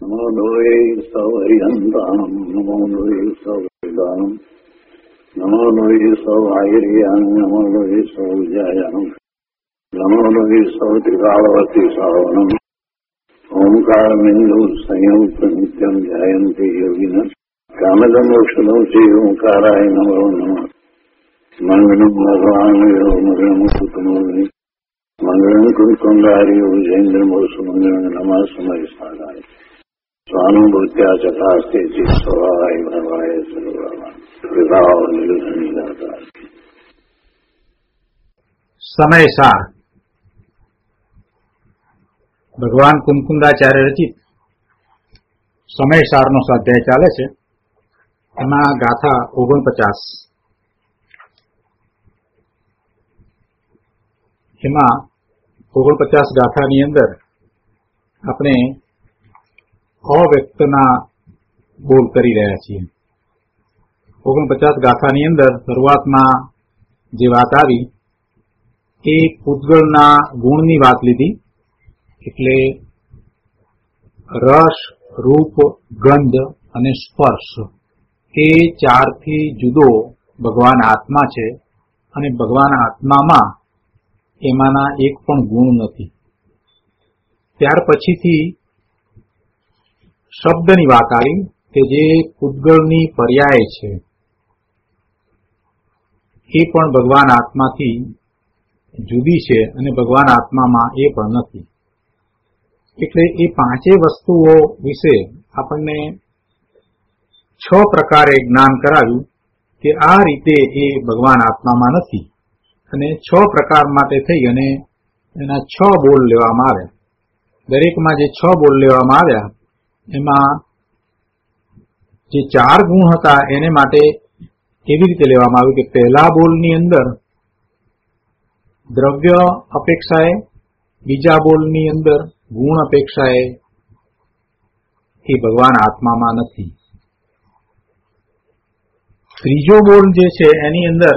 નમો લોહે સૌહરિહંતાનમ નમો લોહે સૌદાનમ નમો લોહે સૌઆયર્યાન નમો લોહે સૌજાયાનમ નમો લોહે સૌત્રિકાળવતી સાવનમ ઓમકારમિંદુ સંયુક્ત નિત્યમ ધ્યાયંતિ યોગિન કામદમોક્ષદો શ્રી ઓંકારાય નમો નમઃ મંગલમ ભગવાન મંગલમ કુટુંબી મંગલમ કુંકુંડારી વિજેન્દ્રમોષ મંગલમ નમઃ સમય સાધાય સ્વાનુભૂત્યા ચકાસ્તે ચિત્સવાય ભવાય સર્વમાં વિભાવ નિલધનિદાતા. સમય સાર ભગવાન કુમકુંદાચાર્ય રચિત સમય સારનો સ્વાધ્યાય ચાલે છે. એમાં ગાથા 49. એમાં 49 ગાથાની અંદર આપણે અવ્યક્તના બોલ કરી રહ્યા છીએ. 49 ગાથાની અંદર શરૂઆતમાં જે વાત આવી એ પૂતગળના ગુણની વાત લીધી. એટલે રસ, રૂપ, ગંધ અને સ્પર્શ એ ચારથી જુદો ભગવાન આત્મા છે અને ભગવાન આત્મામાં એમાંના એક પણ ગુણ નથી. ત્યાર પછીથી શબ્દની વાત આવી કે જે પૂતગળની પર્યાય છે એ પણ ભગવાન આત્માથી જુદી છે અને ભગવાન આત્મામાં એ પણ નથી. એટલે એ પાંચેય વસ્તુઓ વિશે આપણને 6 પ્રકારે જ્ઞાન કરાવ્યું કે આ રીતે એ ભગવાન આત્મામાં નથી અને 6 પ્રકાર માટે થઈ અને એના 6 બોલ લેવામાં આવ્યા. દરેકમાં જે 6 બોલ લેવામાં આવ્યા એમાં જે 4 ગુણ હતા એને માટે એવી રીતે લેવામાં આવ્યું કે પહેલા બોલની અંદર દ્રવ્ય અપેક્ષાએ, બીજા બોલની અંદર ગુણ અપેક્ષાએ એ ભગવાન આત્મામાં નથી. ત્રીજો બોલ જે છે એની અંદર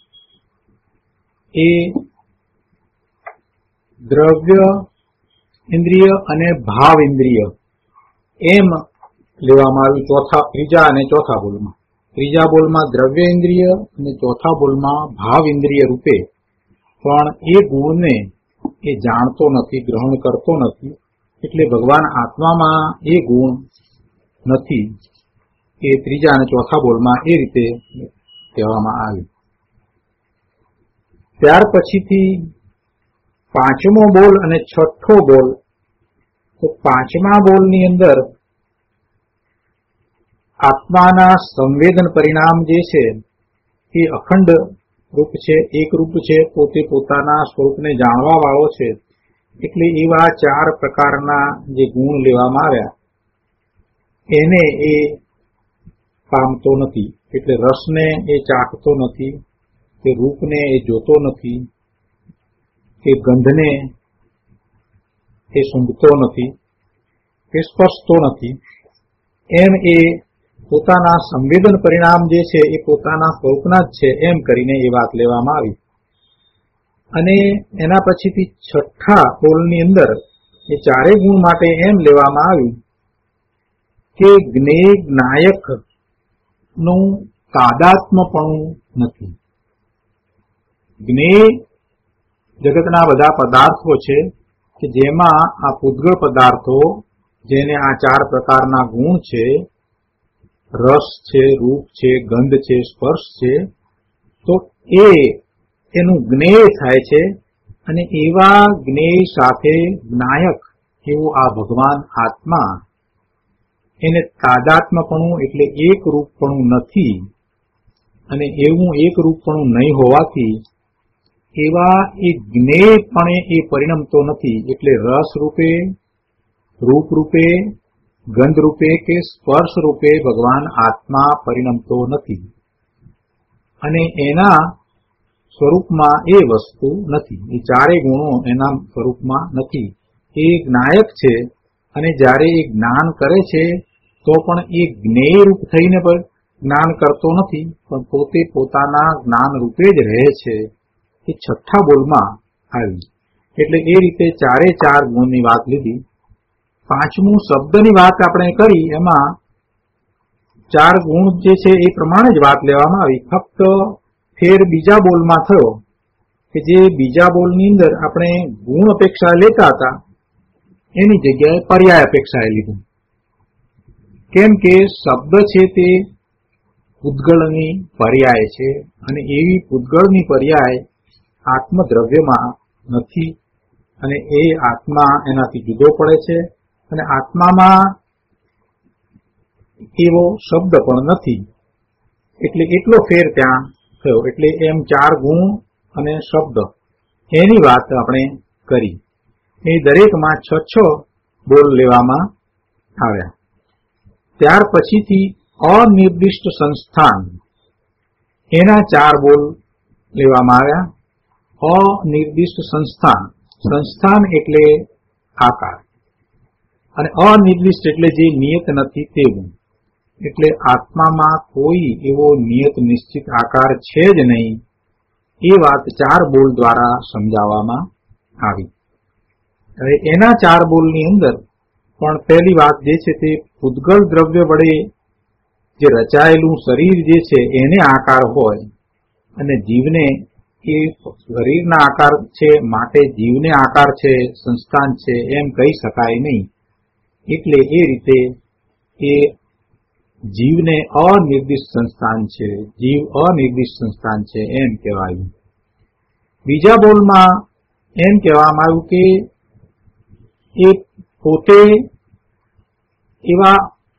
એ દ્રવ્ય ઇન્દ્રિય અને ભાવ ઇન્દ્રિય એમ લેવામાં આવ્યું ત્રીજા અને ચોથા બોલમાં. ત્રીજા બોલમાં દ્રવ્ય ઇન્દ્રિય અને ચોથા બોલમાં ભાવ ઇન્દ્રિય રૂપે પણ એ ગુણને એ જાણતો નથી, ગ્રહણ કરતો નથી. એટલે ભગવાન આત્મામાં એ ગુણ નથી. એ ત્રીજા અને ચોથા બોલમાં એ રીતે કહેવામાં આવ્યું. ત્યાર પછીથી 5મો બોલ અને 6થો બોલ. તો 5મા બોલની અંદર આત્માના સંવેદન પરિણામ જે છે એ અખંડ રૂપ છે, એક રૂપ છે, પોતે પોતાના સ્વરૂપને જાણવા વાળો છે. એટલે એવા 4 પ્રકારના જે ગુણ લેવામાં આવ્યા એને એ પામતો નથી. એટલે રસને એ ચાખતો નથી, કે રૂપને એ જોતો નથી, કે ગંધને એ સૂંઘતો નથી, કે સ્પર્શતો નથી. એમ એ પોતાના સંવેદન પરિણામ જે છે એ પોતાના સ્વરૂપના જ છે એમ કરીને એ વાત લેવામાં આવી. અને એના પછીથી 6થા બોલની અંદર એ 4 ગુણ માટે એમ લેવામાં આવ્યું કે જ્ઞેય જ્ઞાયક નું તાદાત્મ્યપણું નથી. જ્ઞેય જગતના બધા પદાર્થો છે કે જેમાં આ પૂતગળ પદાર્થો જેને આ 4 પ્રકારના ગુણ છે, રસ છે, રૂપ છે, ગંધ છે, સ્પર્શ છે, તો એનું જ્ઞેય થાય છે. અને એવા જ્ઞેય સાથે જ્ઞાયક એવું આ ભગવાન આત્મા એને તાદાત્મ્યપણું એટલે એક રૂપપણું નથી. અને એવું એક રૂપપણું નહીં હોવાથી એવા એ જ્ઞેયપણે એ પરિણમતો નથી. એટલે રસ રૂપે, રૂપ રૂપે, ગંધ રૂપે કે સ્પર્શ રૂપે ભગવાન આત્મા પરિણમતો નથી. અને એના સ્વરૂપમાં એ વસ્તુ નથી. એ 4 ગુણો એના સ્વરૂપમાં નથી. એ જ્ઞાયક છે અને જ્યારે એ જ્ઞાન કરે છે તો પણ એ જ્ઞેય રૂપ થઈને પણ જ્ઞાન કરતો નથી, પણ પોતે પોતાના જ્ઞાન રૂપે જ રહે છે. એ 6થા બોલમાં આવી. એટલે એ રીતે 4 ગુણની વાત લીધી. પાંચમું શબ્દની વાત આપણે કરી, એમાં 4 ગુણ જે છે એ પ્રમાણે જ વાત લેવામાં આવી. ફક્ત ફેર બીજા બોલમાં થયો કે જે બીજા બોલની અંદર આપણે ગુણ અપેક્ષા લેતા હતા એની જગ્યાએ પર્યાય અપેક્ષાએ લીધું. કેમ કે શબ્દ છે તે પૂતગળની પર્યાય છે, અને એવી પૂતગળની પર્યાય આત્મદ્રવ્યમાં નથી, અને એ આત્મા એનાથી જુદો પડે છે, અને આત્મામાં એવો શબ્દ પણ નથી. એટલે એટલો ફેર ત્યાં થયો. એટલે એમ 4 ગુણ અને શબ્દ એની વાત આપણે કરી. એ દરેકમાં 6 બોલ લેવામાં આવ્યા. ત્યાર પછીથી અનિર્દિષ્ટ સંસ્થાન એના 4 બોલ લેવામાં આવ્યા. અનિર્દિષ્ટ સંસ્થાન, સંસ્થાન એટલે આકાર, અને અનિર્દિષ્ટ એટલે જે નિયત નથી તેવું. એટલે આત્મામાં કોઈ એવો નિયત નિશ્ચિત આકાર છે જ નહીં, એ વાત 4 બોલ દ્વારા સમજાવવામાં આવી. હવે એના 4 બોલની અંદર પણ પહેલી વાત જે છે તે પૂતગળ દ્રવ્ય વડે જે રચાયેલું શરીર જે છે એને આકાર હોય, અને જીવને એ શરીરના આકાર છે માટે જીવને આકાર છે, સંસ્થાન છે એમ કહી શકાય નહીં. એટલે એ રીતે એ જીવને અનિર્દિષ્ટ સંસ્થાન છે, જીવ અનિર્દિષ્ટ સંસ્થાન છે એમ કહેવાયું. બીજા બોલમાં એમ કહેવામાં આવ્યું કે એ પોતે એવા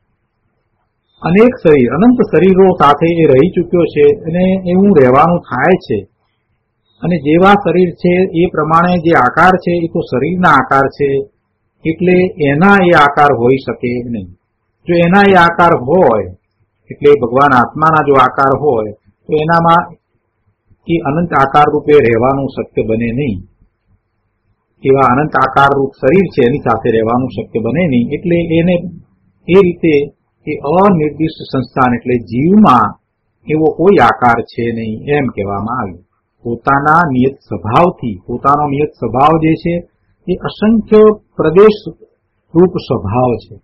અનેક શરીર, અનંત શરીરો સાથે એ રહી ચૂક્યો છે, અને એવું રહેવાનું થાય છે, અને જેવા શરીર છે એ પ્રમાણે જે આકાર છે એ તો શરીરના આકાર છે, એટલે એના એ આકાર હોઈ શકે નહીં. જો એના એ આકાર હોય, એટલે ભગવાન આત્માના જો આકાર હોય, તો એનામાં એ અનંત આકાર રૂપે રહેવાનું શક્ય બને નહીં. એવા અનંત આકાર રૂપ શરીર છે એની સાથે રહેવાનું શક્ય બને નહીં. એટલે એને એ રીતે એ અનિર્દિષ્ટ સંસ્થાન એટલે જીવમાં એવો કોઈ આકાર છે નહીં એમ કહેવામાં આવ્યું. પોતાના નિયત સ્વભાવથી, પોતાનો નિયત સ્વભાવ જે છે એ અસંખ્ય પ્રદેશ રૂપ સ્વભાવ છે.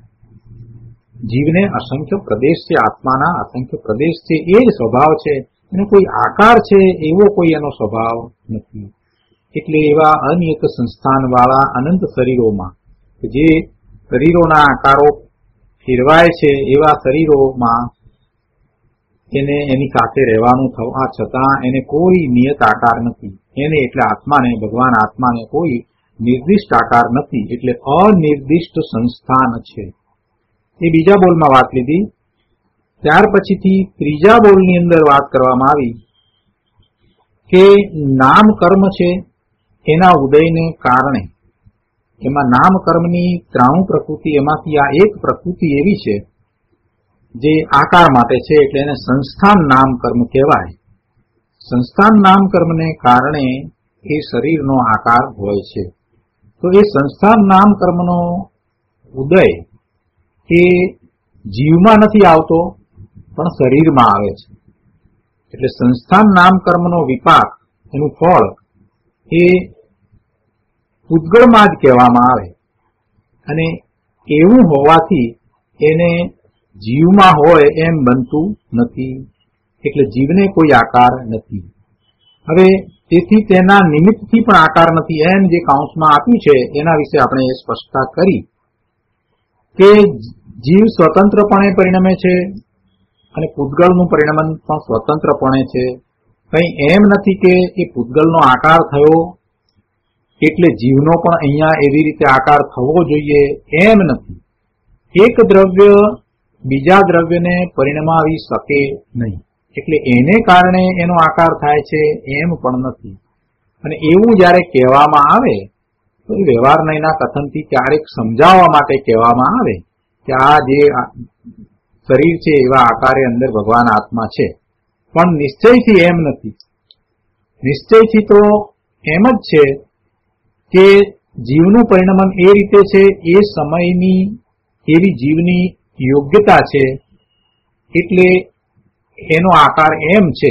જીવને અસંખ્ય પ્રદેશ છે, આત્માના અસંખ્ય પ્રદેશ છે, એ જ સ્વભાવ છે. એનો કોઈ આકાર છે એવો કોઈ એનો સ્વભાવ નથી. એટલે એવા અનિયત સંસ્થાન વાળા અનંત શરીરોમાં, જે શરીરોના આકારો ફેરવાય છે, એવા શરીરોમાં એને એની સાથે રહેવાનું થવા છતાં એને કોઈ નિયત આકાર નથી. એને એટલે આત્માને, ભગવાન આત્માને કોઈ નિર્દિષ્ટ આકાર નથી. એટલે અનિર્દિષ્ટ સંસ્થાન છે. એ બીજા બોલમાં વાત લીધી. ત્યાર પછીથી ત્રીજા બોલની અંદર વાત કરવામાં આવી કે નામ કર્મ છે એના ઉદયને કારણે, એમાં નામ કર્મની 3 પ્રકૃતિ, એમાંથી આ એક પ્રકૃતિ એવી છે જે આકાર માટે છે, એટલે એને સંસ્થાન નામ કર્મ કહેવાય. સંસ્થાન નામ કર્મને કારણે એ શરીરનો આકાર હોય છે. તો એ સંસ્થાન નામ કર્મનો ઉદય એ જીવમાં નથી આવતો, પણ શરીરમાં આવે છે. એટલે સંસ્થાન નામ કર્મનો વિપાક, એનું ફળ એ પૂતગળમાં જ કહેવામાં આવે, અને એવું હોવાથી એને જીવમાં હોય એમ બનતું નથી. એટલે જીવને કોઈ આકાર નથી. હવે તેથી તેના નિમિત્તથી પણ આકાર નથી એમ જે કાઉન્સમાં આપ્યું છે એના વિશે આપણે એ સ્પષ્ટતા કરી કે જીવ સ્વતંત્રપણે પરિણમે છે, અને પૂતગળનું પરિણમન પણ સ્વતંત્રપણે છે. કંઈ એમ નથી કે એ પૂતગળનો આકાર થયો એટલે જીવનો પણ અહીંયા એવી રીતે આકાર થવો જોઈએ, એમ નથી. એક દ્રવ્ય બીજા દ્રવ્યને પરિણમાવી શકે નહીં, એટલે એને કારણે એનો આકાર થાય છે એમ પણ નથી. અને એવું જ્યારે કહેવામાં આવે તો એ વ્યવહારના કથનથી ક્યારેક સમજાવવા માટે કહેવામાં આવે કે આ જે શરીર છે એવા આકારે અંદર ભગવાન આત્મા છે, પણ નિશ્ચયથી એમ નથી. નિશ્ચયથી તો એમ જ છે કે જીવનું પરિણમન એ રીતે છે, એ સમયની એવી જીવની યોગ્યતા છે, એટલે એનો આકાર એમ છે,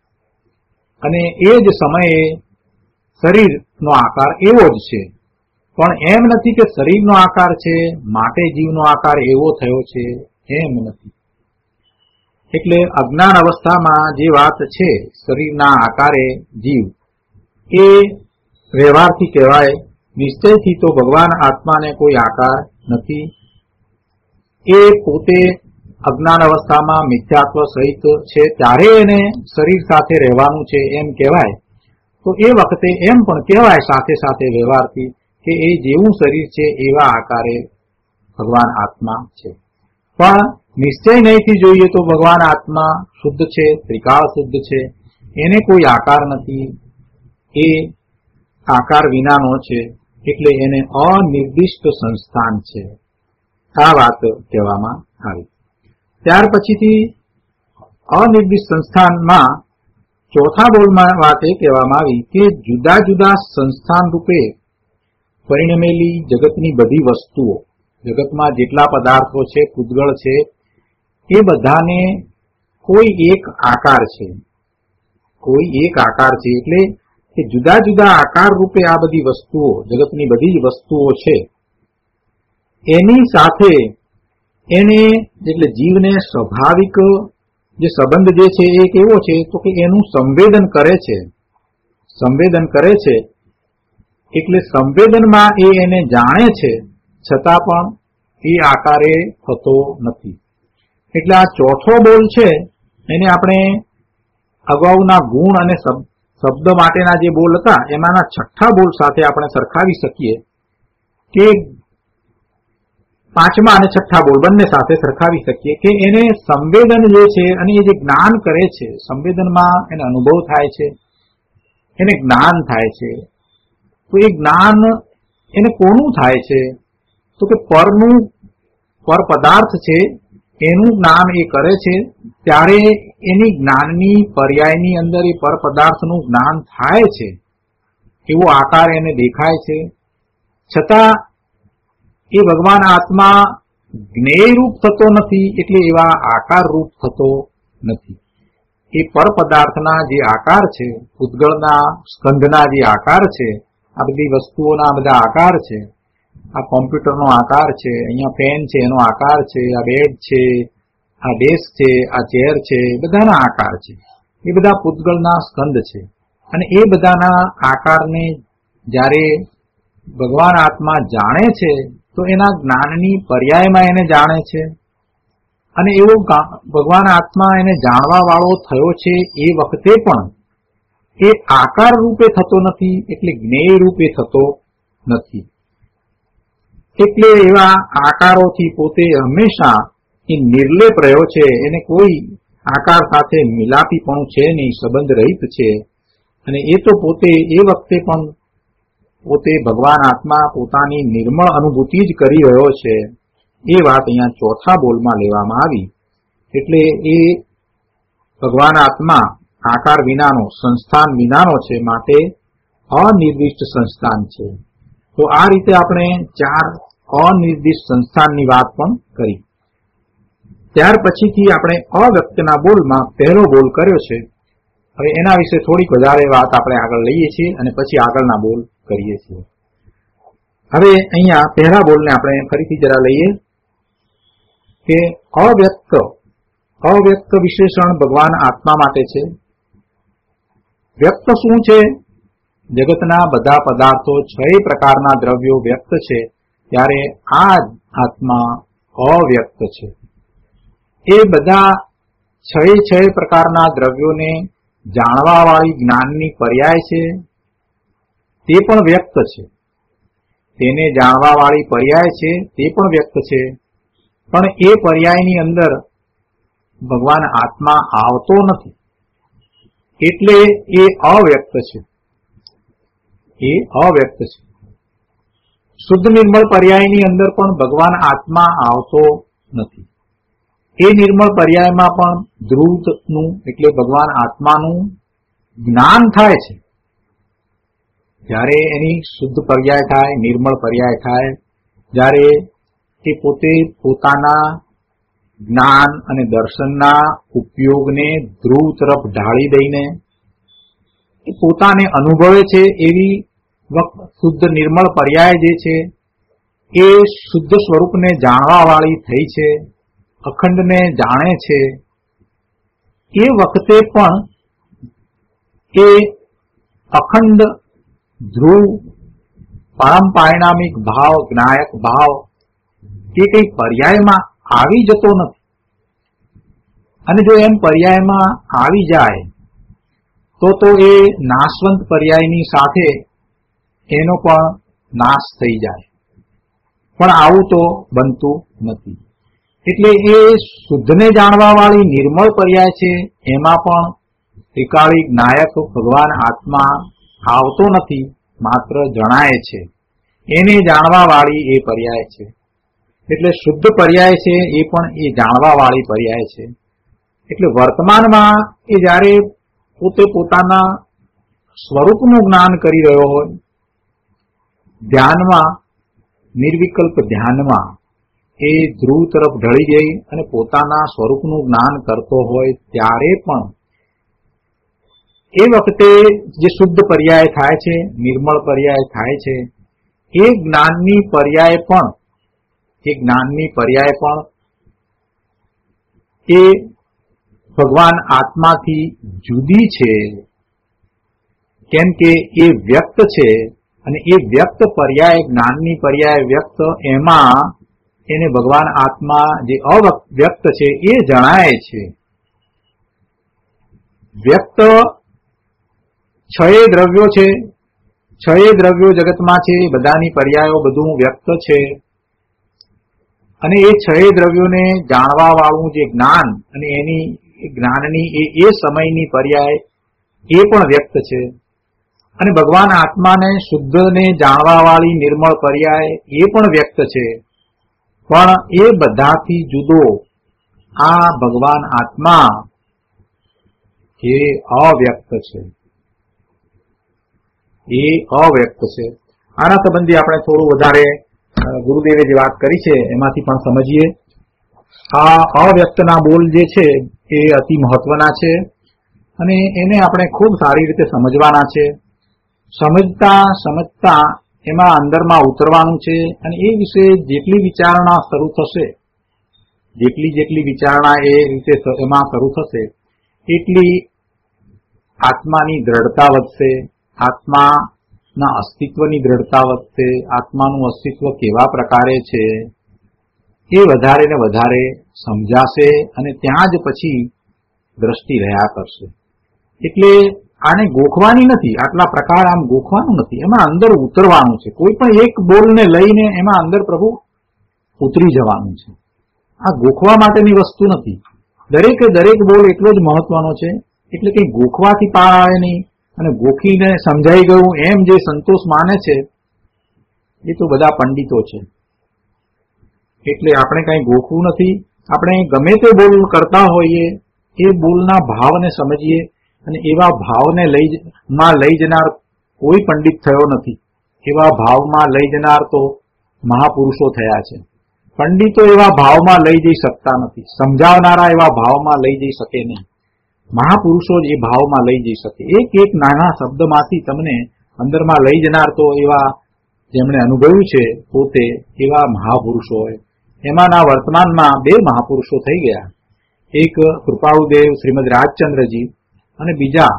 અને એ જ સમયે શરીરનો આકાર એવો જ છે. પણ એમ નથી કે શરીરનો આકાર છે માટે જીવનો આકાર એવો થયો છે, એમ નથી. એટલે અજ્ઞાન અવસ્થામાં જે વાત છે શરીરના આકારે જીવ, એ વ્યવહારથી કહેવાય. નિશ્ચયથી તો ભગવાન આત્માને કોઈ આકાર નથી. એ પોતે અજ્ઞાન અવસ્થામાં મિથ્યાત્વ સહિત છે, ત્યારે એને શરીર સાથે રહેવાનું છે એમ કહેવાય. તો એ વખતે એમ પણ કહેવાય સાથે સાથે વ્યવહારથી કે એ જેવું શરીર છે એવા આકારે ભગવાન આત્મા છે. પણ નિશ્ચય નહીંથી જોઈએ તો ભગવાન આત્મા શુદ્ધ છે, ત્રિકાળ શુદ્ધ છે, એને કોઈ આકાર નથી, એ આકાર વિનાનો છે, એટલે એને અનિર્દિષ્ટ સંસ્થાન છે. આ વાત કહેવામાં આવી. ત્યાર પછીથી અનિર્દિષ્ટ સંસ્થાનમાં ચોથા બોલમાં વાત એ કહેવામાં આવી કે જુદા જુદા સંસ્થાન રૂપે પરિણમેલી જગતની બધી વસ્તુઓ, જગતમાં જેટલા પદાર્થો છે, પૂતગળ છે, એ બધાને કોઈ એક આકાર છે, કોઈ એક આકાર છે. એટલે કે જુદા જુદા આકાર રૂપે આ બધી વસ્તુઓ, જગતની બધી જ વસ્તુઓ છે, એની સાથે એને એટલે જીવને સ્વાભાવિક જે સંબંધ જે છે એ કેવો છે તો કે એનું સંવેદન કરે છે. સંવેદન કરે છે એટલે સંવેદનમાં એ એને જાણે છે, છતાં પણ એ આકારે થતો નથી. એટલે આ ચોથો બોલ છે એને આપણે અગાઉના ગુણ અને શબ્દ માટેના જે બોલ હતા એમાંના છઠ્ઠા બોલ સાથે આપણે સરખાવી શકીએ કે પાંચમા અને છઠ્ઠા બોલ બંને સાથે સરખાવી શકીએ કે એને સંવેદન જે છે અને એ જે જ્ઞાન કરે છે, સંવેદનમાં એને અનુભવ થાય છે, એને જ્ઞાન થાય છે. તો એ જ્ઞાન એને કોનું થાય છે તો કે પર પદાર્થ છે એનું જ્ઞાન એ કરે છે, ત્યારે એની જ્ઞાનની પર્યાયની અંદર એ પર પદાર્થનું જ્ઞાન થાય છે, એવો આકાર એને દેખાય છે. છતાં એ ભગવાન આત્મા જ્ઞેય રૂપ થતો નથી, એટલે એવા આકાર રૂપ થતો નથી. એ પર પદાર્થના જે આકાર છે, પૂતગળના સ્કંધના જે આકાર છે, આ બધી વસ્તુઓના બધા આકાર છે. આ કોમ્પ્યુટરનો આકાર છે, અહીંયા પેન છે એનો આકાર છે, આ બેડ છે, આ ડેસ્ક છે, આ ચેર છે, બધાના આકાર છે. એ બધા પૂતગળના સ્કંધ છે. અને એ બધાના આકારને જ્યારે ભગવાન આત્મા જાણે છે તો એના જ્ઞાનની પર્યાયમાં એને જાણે છે. અને એવો ભગવાન આત્મા એને જાણવા વાળો થયો છે એ વખતે પણ એ આકાર રૂપે થતો નથી, એટલે જ્ઞેય રૂપે થતો નથી. એટલે એવા આકારોથી પોતે હંમેશા એ નિર્લેપ રહ્યો છે, એને કોઈ આકાર સાથે મિલાપીપણું છે નહીં, સંબંધ રહિત છે. અને એ તો પોતે એ વખતે પણ પોતે ભગવાન આત્મા પોતાની નિર્મળ અનુભૂતિ જ કરી રહ્યો છે. એ વાત અહીંયા ચોથા બોલમાં લેવામાં આવી. એટલે એ ભગવાન આત્મા આકાર વિનાનો, સંસ્થાન વિનાનો છે, માટે અનિર્દિષ્ટ સંસ્થાન છે. તો આ રીતે આપણે ચાર અનિર્દિષ્ટ સંસ્થાનની વાત પણ કરી. ત્યાર પછીથી આપણે અવ્યક્તના બોલમાં પહેલો બોલ કર્યો છે. હવે એના વિશે થોડીક વધારે વાત આપણે આગળ લઈએ છીએ અને પછી આગળના બોલ કરીએ છીએ. હવે અહીંયા પહેલા બોલને આપણે ફરીથી જરા લઈએ કે અવ્યક્ત વિશેષણ ભગવાન આત્મા માટે છે. વ્યક્ત શું છે? જગતના બધા પદાર્થો 6 પ્રકારના દ્રવ્યો વ્યક્ત છે, ત્યારે આ આત્મા અવ્યક્ત છે. એ બધા 6 પ્રકારના દ્રવ્યોને જાણવા વાળી જ્ઞાનની પર્યાય છે, તે પણ વ્યક્ત છે. તેને જાણવા વાળી પર્યાય છે, તે પણ વ્યક્ત છે. પણ એ પર્યાયની અંદર ભગવાન આત્મા આવતો નથી, એટલે એ અવ્યક્ત છે. એ અવ્યક્ત છે. શુદ્ધ નિર્મળ પર્યાયની અંદર પણ ભગવાન આત્મા આવતો નથી. એ નિર્મળ પર્યાયમાં પણ ધ્રુવનું એટલે ભગવાન આત્માનું જ્ઞાન થાય છે. જ્યારે એની શુદ્ધ પર્યાય થાય, નિર્મળ પર્યાય થાય, જ્યારે એ પોતે પોતાના જ્ઞાન અને દર્શનના ઉપયોગને ધ્રુવ તરફ ઢાળી દઈને એ પોતાને અનુભવે છે એવી શુદ્ધ નિર્મળ પર્યાય જે છે એ શુદ્ધ સ્વરૂપને જાણવા વાળી થઈ છે, અખંડને જાણે છે, એ વખતે પણ એ અખંડ ધ્રુવ પરમ પારિણામિક ભાવ, જ્ઞાયક ભાવ એ કઈ પર્યાયમાં આવી જતો નથી. અને જો એમ પર્યાયમાં આવી જાય તો એ નાશવંત પર્યાયની સાથે એનો પણ નાશ થઈ જાય. પણ આવું તો બનતું નથી. એટલે એ શુદ્ધને જાણવા વાળી નિર્મળ પર્યાય છે, એમાં પણ ત્રિકાળી જ્ઞાયક ભગવાન આત્મા આવતો નથી, માત્ર જણાય છે. એને જાણવા વાળી એ પર્યાય છે. એટલે શુદ્ધ પર્યાય છે એ પણ એ જાણવા વાળી પર્યાય છે. એટલે વર્તમાનમાં એ જ્યારે પોતે પોતાના સ્વરૂપનું જ્ઞાન કરી રહ્યો હોય, ધ્યાનમાં, નિર્વિકલ્પ ધ્યાનમાં એ ધ્રુવ તરફ ઢળી જઈ અને પોતાના સ્વરૂપનું જ્ઞાન કરતો હોય, ત્યારે પણ એ વખતે જે શુદ્ધ પર્યાય થાય છે, નિર્મળ પર્યાય થાય છે, એ જ્ઞાનની પર્યાય પણ એ ભગવાન આત્માથી જુદી છે. કેમ કે એ વ્યક્ત છે, અને એ વ્યક્ત પર્યાય, જ્ઞાનની પર્યાય વ્યક્ત, એમાં એને ભગવાન આત્મા જે અવ્યક્ત છે એ જણાય છે. વ્યક્ત છએ દ્રવ્યો છે, છએ દ્રવ્યો જગતમાં છે, બધાની પર્યાયો બધું વ્યક્ત છે. અને એ છએ દ્રવ્યોને જાણવા વાળું જે જ્ઞાન અને એની જ્ઞાનની એ સમયની પર્યાય એ પણ વ્યક્ત છે. અને ભગવાન આત્માને શુદ્ધને જાણવા વાળી નિર્મળ પર્યાય એ પણ વ્યક્ત છે. પણ એ બધાથી જુદો આ ભગવાન આત્મા એ અવ્યક્ત છે. એ અવ્યક્ત છે. આના સંબંધી આપણે થોડું વધારે ગુરુદેવે જે વાત કરી છે એમાંથી પણ સમજીએ. આ અવ્યક્તના બોલ જે છે એ અતિ મહત્વના છે, અને એને આપણે ખૂબ સારી રીતે સમજવાના છે. સમજતા એમાં અંદરમાં ઉતરવાનું છે. અને એ વિશે જેટલી વિચારણા શરૂ થશે, જેટલી વિચારણા એ રીતે એમાં શરૂ થશે, એટલી આત્માની દ્રઢતા વધશે, આત્માના અસ્તિત્વની દ્રઢતા વધશે, આત્માનું અસ્તિત્વ કેવા પ્રકારે છે એ વધારે ને વધારે સમજાશે. અને ત્યાં જ પછી દ્રષ્ટિ રહ્યા કરશે. એટલે આને ગોખવાની નથી, આટલા પ્રકાર આમ ગોખવાનું નથી, એમાં અંદર ઉતરવાનું છે. કોઈ પણ એક બોલને લઈને એમાં અંદર પ્રભુ ઉતરી જવાનું છે. આ ગોખવા માટેની વસ્તુ નથી. દરેકે દરેક બોલ એટલો જ મહત્વનો છે. એટલે કંઈ ગોખવાથી પાર આવે નહીં, અને ગોખીને સમજાઈ ગયું એમ જે સંતોષ માને છે એ તો બધા પંડિતો છે. એટલે આપણે કંઈ ગોખવું નથી. આપણે ગમે તે બોલ કરતા હોઈએ એ બોલના ભાવને સમજીએ, અને એવા ભાવને લઈ જનાર કોઈ પંડિત થયો નથી. એવા ભાવમાં લઈ જનાર તો મહાપુરુષો થયા છે. પંડિતો એવા ભાવમાં લઈ જઈ શકતા નથી. સમજાવનારા એવા ભાવમાં લઈ જઈ શકે નહીં. મહાપુરુષો જ એ ભાવમાં લઈ જઈ શકે. એક એક નાના શબ્દમાંથી તમને અંદરમાં લઈ જનાર તો એવા જેમણે અનુભવ્યું છે પોતે એવા મહાપુરુષો હોય. એમાંના વર્તમાનમાં બે મહાપુરુષો થઈ ગયા. એક કૃપાળુદેવ શ્રીમદ રાજચંદ્રજી, અને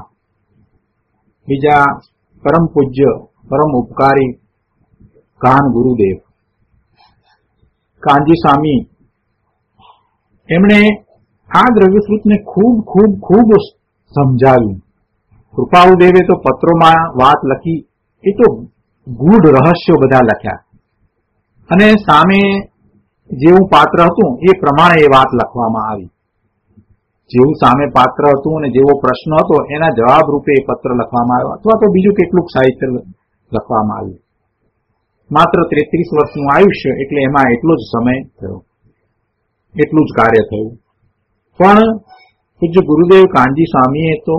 બીજા પરમ પૂજ્ય, પરમ ઉપકારી કાન ગુરુદેવ કાનજી સ્વામી. એમણે આ દ્રવ્યસૂત્રને ખૂબ ખૂબ ખૂબ સમજાવ્યું. કૃપાળુદેવે તો પત્રોમાં વાત લખી, એ તો ગૂઢ રહસ્યો બધા લખ્યા, અને સામે જેવું પાત્ર હતું એ પ્રમાણે એ વાત લખવામાં આવી. જેવું સામે પાત્ર હતું અને જેવો પ્રશ્ન હતો એના જવાબ રૂપે એ પત્ર લખવામાં આવ્યો, અથવા તો બીજું કેટલુંક સાહિત્ય લખવામાં આવ્યું. માત્ર 33 વર્ષનું આયુષ્ય, એટલે એમાં એટલો જ સમય થયો, એટલું જ કાર્ય થયું. પણ પૂજ્ય ગુરુદેવ કાનજી સ્વામીએ તો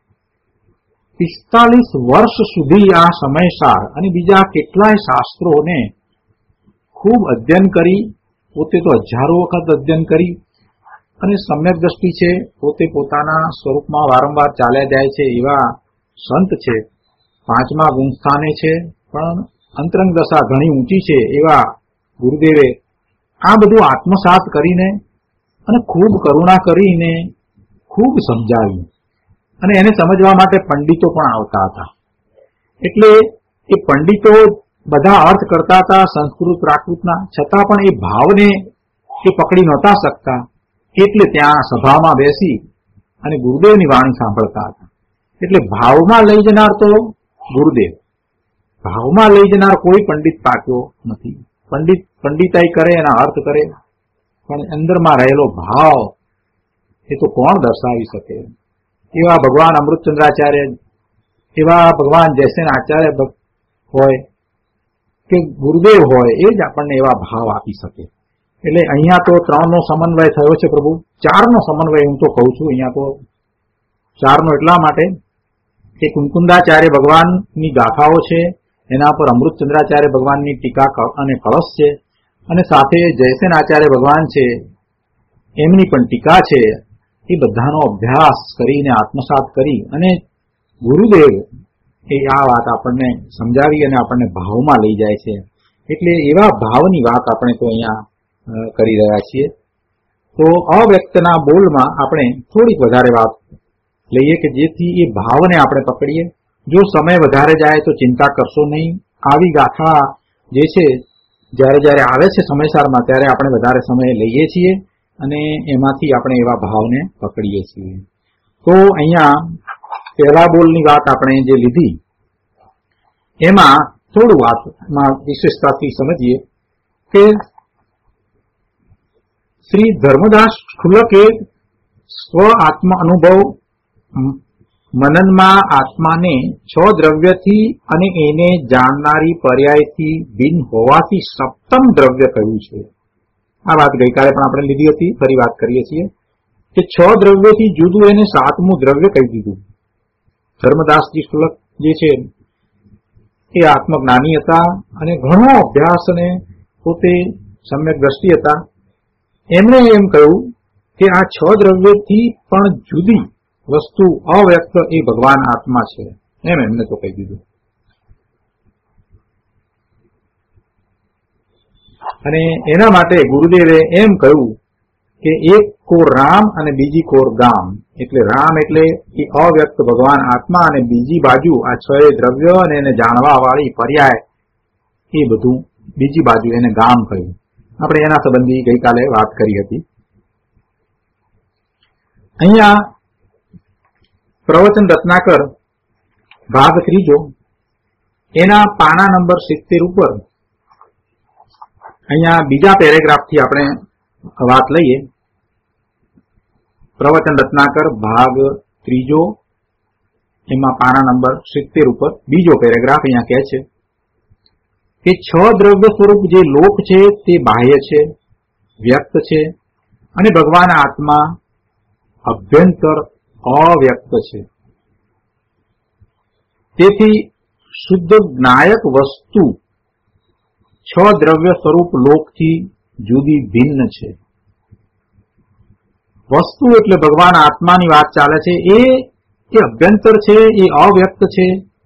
45 વર્ષ સુધી આ સમયસાર અને બીજા કેટલાય શાસ્ત્રોને ખૂબ અધ્યયન કરી, પોતે તો હજારો વખત અધ્યયન કરી, અને સમ્યક દ્રષ્ટિ છે, પોતે પોતાના સ્વરૂપમાં વારંવાર ચાલ્યા જાય છે એવા સંત છે. 5મા ગુણસ્થાને છે, પણ અંતરંગ દશા ઘણી ઊંચી છે એવા ગુરુદેવે આ બધું આત્મસાત કરીને અને ખૂબ કરુણા કરીને ખૂબ સમજાવ્યું, અને એને સમજવા માટે પંડિતો પણ આવતા હતા. એટલે એ પંડિતો બધા અર્થ કરતા હતા સંસ્કૃત પ્રાકૃતના, છતાં પણ એ ભાવને એ પકડી નહોતા શકતા. એટલે ત્યાં સભામાં બેસી અને ગુરુદેવની વાણી સાંભળતા હતા. એટલે ભાવમાં લઈ જનાર તો ગુરુદેવ, ભાવમાં લઈ જનાર કોઈ પંડિત પાક્યો નથી. પંડિતાઈ કરે, એના અર્થ કરે, પણ અંદરમાં રહેલો ભાવ એ તો કોણ દર્શાવી શકે? એવા ભગવાન અમૃતચંદ્રાચાર્ય, એવા ભગવાન જયસેન આચાર્ય હોય કે ગુરુદેવ હોય, એ જ આપણને એવા ભાવ આપી શકે. એટલે અહીંયા તો 3 નો સમન્વય થયો છે પ્રભુ, 4 નો સમન્વય હું તો કહું છું. અહીંયા તો 4 નો એટલા માટે કે કુંકુંદાચાર્ય ભગવાનની ગાથાઓ છે, એના પર અમૃતચંદ્રાચાર્ય ભગવાનની ટીકા અને કળશ છે, અને સાથે જયસેન આચાર્ય ભગવાન છે એમની પણ ટીકા છે. એ બધાનો અભ્યાસ કરીને આત્મસાત કરી અને ગુરુદેવ એ આ વાત આપણને સમજાવી અને આપણને ભાવમાં લઈ જાય છે. એટલે એવા ભાવની વાત આપણે તો અહીંયા કરી રહ્યા છીએ. તો અવ્યક્તના બોલમાં આપણે થોડીક વધારે વાત લઈએ કે જેથી એ ભાવને આપણે પકડીએ. જો સમય વધારે જાય તો ચિંતા કરશો નહીં. આવી ગાથા જે છે જ્યારે જ્યારે આવે છે સમયસારમાં, ત્યારે આપણે વધારે સમય લઈએ છીએ અને એમાંથી આપણે એવા ભાવને પકડીએ છીએ. તો અહીંયા પહેલા બોલની વાત આપણે જે લીધી એમાં થોડું વાતમાં વિશેષતાથી સમજીએ કે શ્રી ધર્મદાસ ખુલકે સ્વ આત્મ અનુભવ મનનમાં આત્માને 6 દ્રવ્યથી અને એને જાણનારી પર્યાયથી ભિન્ન હોવાથી સપ્તમ દ્રવ્ય કહ્યું છે. આ વાત ગઈકાલે પણ આપણે લીધી હતી, ફરી વાત કરીએ છીએ કે 6 દ્રવ્યથી જુદું એને 7મું દ્રવ્ય કહી દીધું. ધર્મદાસજી ખુલક જે છે એ આત્મજ્ઞાની હતા અને ઘણો અભ્યાસ અને પોતે સમ્યક દ્રષ્ટિ હતા. એમણે એમ કહ્યું કે આ 6 દ્રવ્યથી પણ જુદી વસ્તુ અવ્યક્ત એ ભગવાન આત્મા છે, એમ એમને તો કહી દીધું. અને એના માટે ગુરુદેવે એમ કહ્યું કે એક કોર રામ અને બીજી કોર ગામ. એટલે રામ એટલે એ અવ્યક્ત ભગવાન આત્મા, અને બીજી બાજુ આ 6 દ્રવ્ય અને એને જાણવા વાળી પર્યાય, એ બધું બીજી બાજુ એને ગામ કહ્યું. આપણે એના સંબંધી ગઈકાલે વાત કરી હતી. અહીંયા પ્રવચન રત્નાકર ભાગ 3 એના પાના નંબર 70 ઉપર અહીંયા બીજા પેરેગ્રાફથી આપણે વાત લઈએ. પ્રવચન રત્નાકર ભાગ 3 એમાં પાના નંબર 70 ઉપર બીજો પેરેગ્રાફ અહીંયા કહે છે કે 6 દ્રવ્ય સ્વરૂપ જે લોક છે તે બાહ્ય છે, વ્યક્ત છે, અને ભગવાન આત્મા અભ્યંતર અવ્યક્ત છે. તેથી શુદ્ધ જ્ઞાયક વસ્તુ 6 દ્રવ્ય સ્વરૂપ લોકથી જુદી ભિન્ન છે. વસ્તુ એટલે ભગવાન આત્માની વાત ચાલે છે. એ અભ્યંતર છે, એ અવ્યક્ત છે.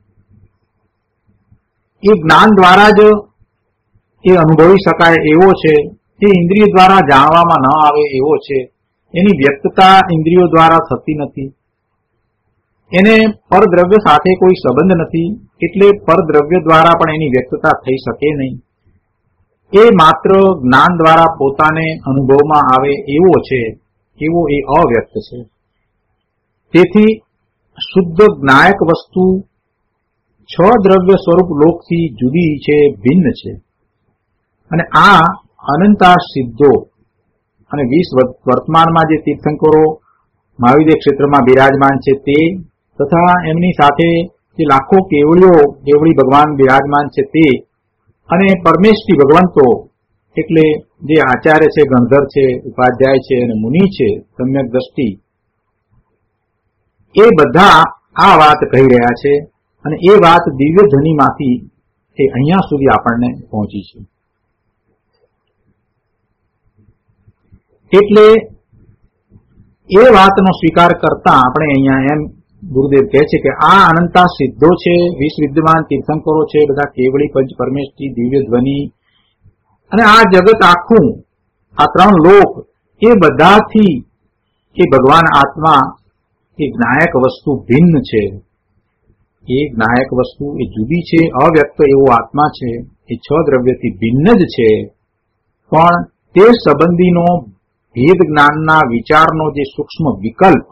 એ જ્ઞાન દ્વારા જ એ અનુભવી શકાય એવો છે. એ ઇન્દ્રિય દ્વારા જાણવામાં ન આવે એવો છે. એની વ્યક્તતા ઇન્દ્રિયો દ્વારા થતી નથી. એને પરદ્રવ્ય સાથે કોઈ સંબંધ નથી, એટલે પરદ્રવ્ય દ્વારા પણ એની વ્યક્તતા થઈ શકે નહીં. એ માત્ર જ્ઞાન દ્વારા પોતાને અનુભવમાં આવે એવો છે, એવો એ અવ્યક્ત છે. તેથી શુદ્ધ જ્ઞાયક વસ્તુ 6 દ્રવ્ય સ્વરૂપ લોકથી જુદી છે, ભિન્ન છે. અને આ અનંતા સિદ્ધો અને 20 વર્તમાનમાં જે તીર્થંકરો મહાવિદ્ય ક્ષેત્રમાં બિરાજમાન છે તે, તથા એમની સાથે જે લાખો કેવળી ભગવાન બિરાજમાન છે તે, અને પરમેષ્ઠી ભગવંતો એટલે જે આચાર્ય છે, ગણધર છે, ઉપાધ્યાય છે અને મુનિ છે સમ્યક દ્રષ્ટિ, એ બધા આ વાત કહી રહ્યા છે. અને એ વાત દિવ્ય ધ્વનિમાંથી એ અહીંયા સુધી આપણને પહોંચી છે. એટલે એ વાતનો સ્વીકાર કરતા આપણે અહીંયા એમ ગુરુદેવ કહે છે કે આ અનંતા સિદ્ધો છે, વિશ્વ વિદ્યમાન તીર્થંકરો છે, બધા કેવળી પંચ પરમેષ્ઠી દિવ્ય ધ્વનિ અને આ જગત આખું, આ ત્રણ લોક, એ બધાથી એ ભગવાન આત્મા એ જ્ઞાયક વસ્તુ ભિન્ન છે. એ જ્ઞાયક વસ્તુ એ જુદી છે, અવ્યક્ત એવો આત્મા છે, એ 6 દ્રવ્યથી ભિન્ન જ છે. પણ તે સંબંધીનો ભેદ જ્ઞાનના વિચારનો જે સૂક્ષ્મ વિકલ્પ,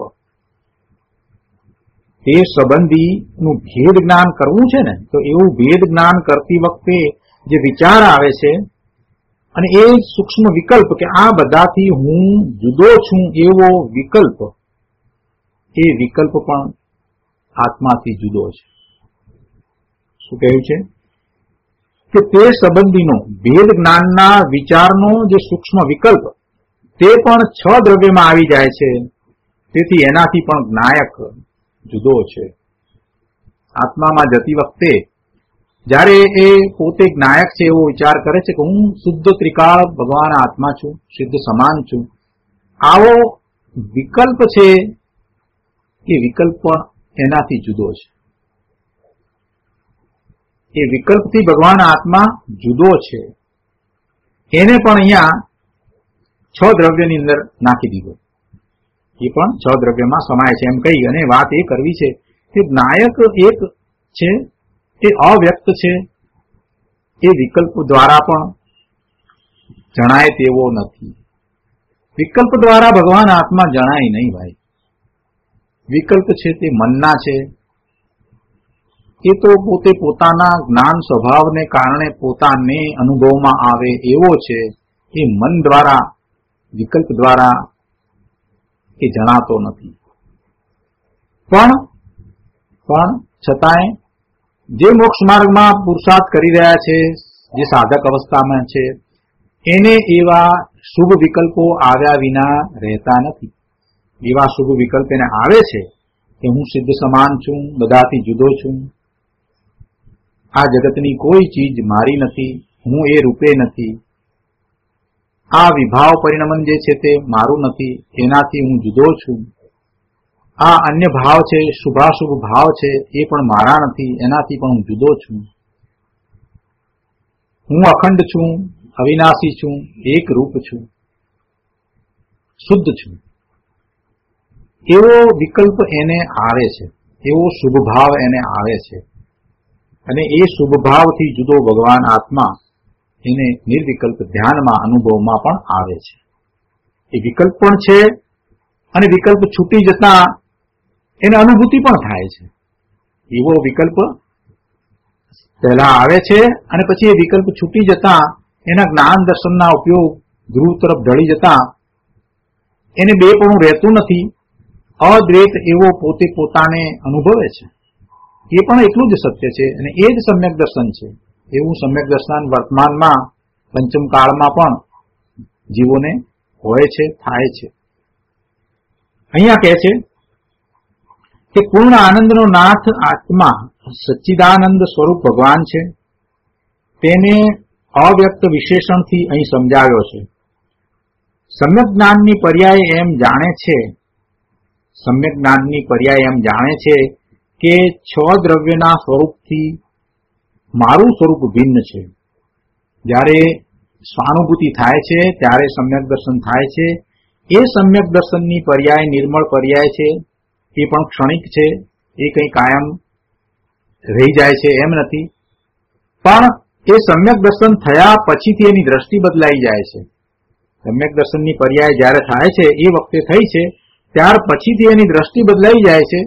તે સંબંધીનું ભેદ જ્ઞાન કરવું છે ને, તો એવું ભેદ જ્ઞાન કરતી વખતે જે વિચાર આવે છે અને એ સૂક્ષ્મ વિકલ્પ કે આ બધાથી હું જુદો છું એવો વિકલ્પ, એ વિકલ્પ પણ આત્માથી જુદો છે. શું કહ્યું છે કે તે સંબંધીનો ભેદ જ્ઞાનના વિચારનો જે સૂક્ષ્મ વિકલ્પ તે પણ 6 દ્રવ્યમાં આવી જાય છે. તેથી એનાથી પણ જ્ઞાયક જુદો છે. આત્મામાં જતી વખતે જ્યારે એ પોતે જ્ઞાયક છે એવો વિચાર કરે છે કે હું શુદ્ધ ત્રિકાળ ભગવાન આત્મા છું, સિદ્ધ સમાન છું, આવો વિકલ્પ છે, એ વિકલ્પ પણ એનાથી જુદો છે. એ વિકલ્પથી ભગવાન આત્મા જુદો છે. એને પણ અહીંયા 6 દ્રવ્યની અંદર નાખી દીધો. એ પણ 6 દ્રવ્યમાં સમાય છે એમ કહી અને વાત એ કરવી છે કે જ્ઞાયક એક છે, એ અવ્યક્ત છે, એ વિકલ્પ દ્વારા પણ જણાય તેવો નથી. વિકલ્પ દ્વારા ભગવાન આત્મા જણાય નહીં ભાઈ. વિકલ્પ છે તે મનના છે, એ તો પોતે પોતાના જ્ઞાન સ્વભાવને કારણે પોતાને અનુભવમાં આવે એવો છે. એ મન દ્વારા, વિકલ્પ દ્વારા એ જણાતો નથી. પણ છતાંય જે મોક્ષ માર્ગમાં પુરુષાર્થ કરી રહ્યા છે, જે સાધક અવસ્થામાં છે, એને એવા શુભ વિકલ્પો આવ્યા વિના રહેતા નથી. એવા શુભ વિકલ્પ એને આવે છે કે હું સિદ્ધ સમાન છું, બધાથી જુદો છું, આ જગતની કોઈ ચીજ મારી નથી, હું એ રૂપે નથી, આ વિભાવ પરિણમન જે છે તે મારું નથી, એનાથી હું જુદો છું, આ અન્ય ભાવ છે, શુભાશુભ ભાવ છે, એ પણ મારા નથી, એનાથી પણ હું જુદો છું, હું અખંડ છું, અવિનાશી છું, એક રૂપ છું, શુદ્ધ છું, એવો વિકલ્પ એને આવે છે, એવો શુભ ભાવ એને આવે છે. અને એ શુભ ભાવથી જુદો ભગવાન આત્મા એને નિર્વિકલ્પ ધ્યાનમાં અનુભવમાં પણ આવે છે. એ વિકલ્પ પણ છે અને વિકલ્પ છૂટી જતા એને અનુભૂતિ પણ થાય છે. એવો વિકલ્પ પહેલા આવે છે અને પછી એ વિકલ્પ છૂટી જતા એના જ્ઞાન દર્શનના ઉપયોગ ધ્રુવ તરફ ઢળી જતા એને બે પણ રહેતું નથી. અદ્વૈત એવો પોતે પોતાને અનુભવે છે. એ પણ એટલું જ સત્ય છે અને એ જ સમ્યક દર્શન છે. એવું સમ્યક દર્શન વર્તમાનમાં પંચમ કાળમાં પણ જીવોને હોય છે, થાય છે. અહીંયા કહે છે કે પૂર્ણ આનંદનો નાથ આત્મા સચ્ચિદાનંદ સ્વરૂપ ભગવાન છે. તેને અવ્યક્ત વિશેષણથી અહીં સમજાવ્યો છે. સમ્યક જ્ઞાનની પર્યાય એમ જાણે છે, સમ્યક જ્ઞાનની પર્યાય એમ જાણે છે કે 6 દ્રવ્યના સ્વરૂપથી મારું સ્વરૂપ ભિન્ન છે. જ્યારે સ્વાનુભૂતિ થાય છે ત્યારે સમ્યક દર્શન થાય છે. એ સમ્યક દર્શનની પર્યાય નિર્મળ પર્યાય છે. એ પણ ક્ષણિક છે, એ કંઈ કાયમ રહી જાય છે એમ નથી. પણ એ સમ્યક દર્શન થયા પછીથી એની દ્રષ્ટિ બદલાઈ જાય છે. સમ્યક દર્શનની પર્યાય જ્યારે થાય છે એ વખતે થઈ છે, ત્યાર પછીથી એની દ્રષ્ટિ બદલાઈ જાય છે,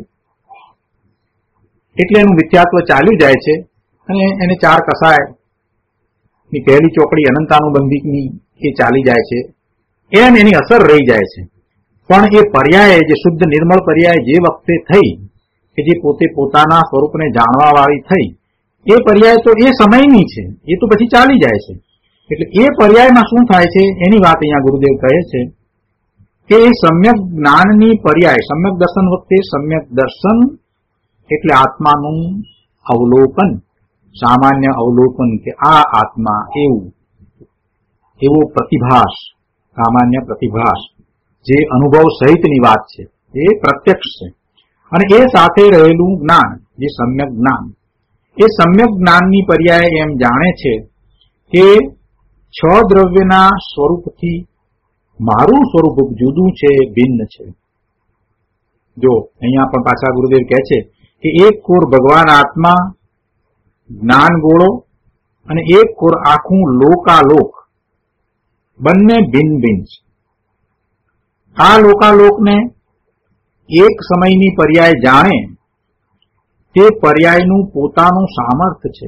એટલે એનું મિથ્યાત્વ ચાલ્યું જાય છે અને એને 4 કસાયની પહેલી ચોકડી અનંતાનુબંધિકની એ ચાલી જાય છે, એમ એની અસર રહી જાય છે. પણ એ પર્યાય, જે શુદ્ધ નિર્મળ પર્યાય જે વખતે થઈ, કે જે પોતે પોતાના સ્વરૂપને જાણવા વાળી થઈ, એ પર્યાય તો એ સમયની છે, એ તો પછી ચાલી જાય છે. એટલે એ પર્યાયમાં શું થાય છે એની વાત અહીંયા ગુરુદેવ કહે છે કે એ સમ્યક જ્ઞાનની પર્યાય, સમ્યક દર્શન વખતે સમ્યક દર્શન એટલે આત્માનું અવલોકન, સામાન્ય અવલોકન કે આ આત્મા એવો પ્રતિભાસ, સામાન્ય પ્રતિભાસ જે અનુભવ સહિતની વાત છે, એ પ્રત્યક્ષ છે. અને એ સાથે રહેલું જ્ઞાન, જે સમ્યક જ્ઞાન, એ સમ્યક જ્ઞાનની પર્યાય એમ જાણે છે કે છ દ્રવ્યના સ્વરૂપથી મારું સ્વરૂપ જુદું છે, ભિન્ન છે. જો અહીંયા પણ પાછા ગુરુદેવ કહે છે કે એક કોર ભગવાન આત્મા જ્ઞાન ગોળો અને એક કોર આખું લોકાલોક, બંને ભિન્ન ભિન્ન છે. આ લોકાલોકને એક સમયની પર્યાય જાણે તે પર્યાયનું પોતાનું સામર્થ્ય છે.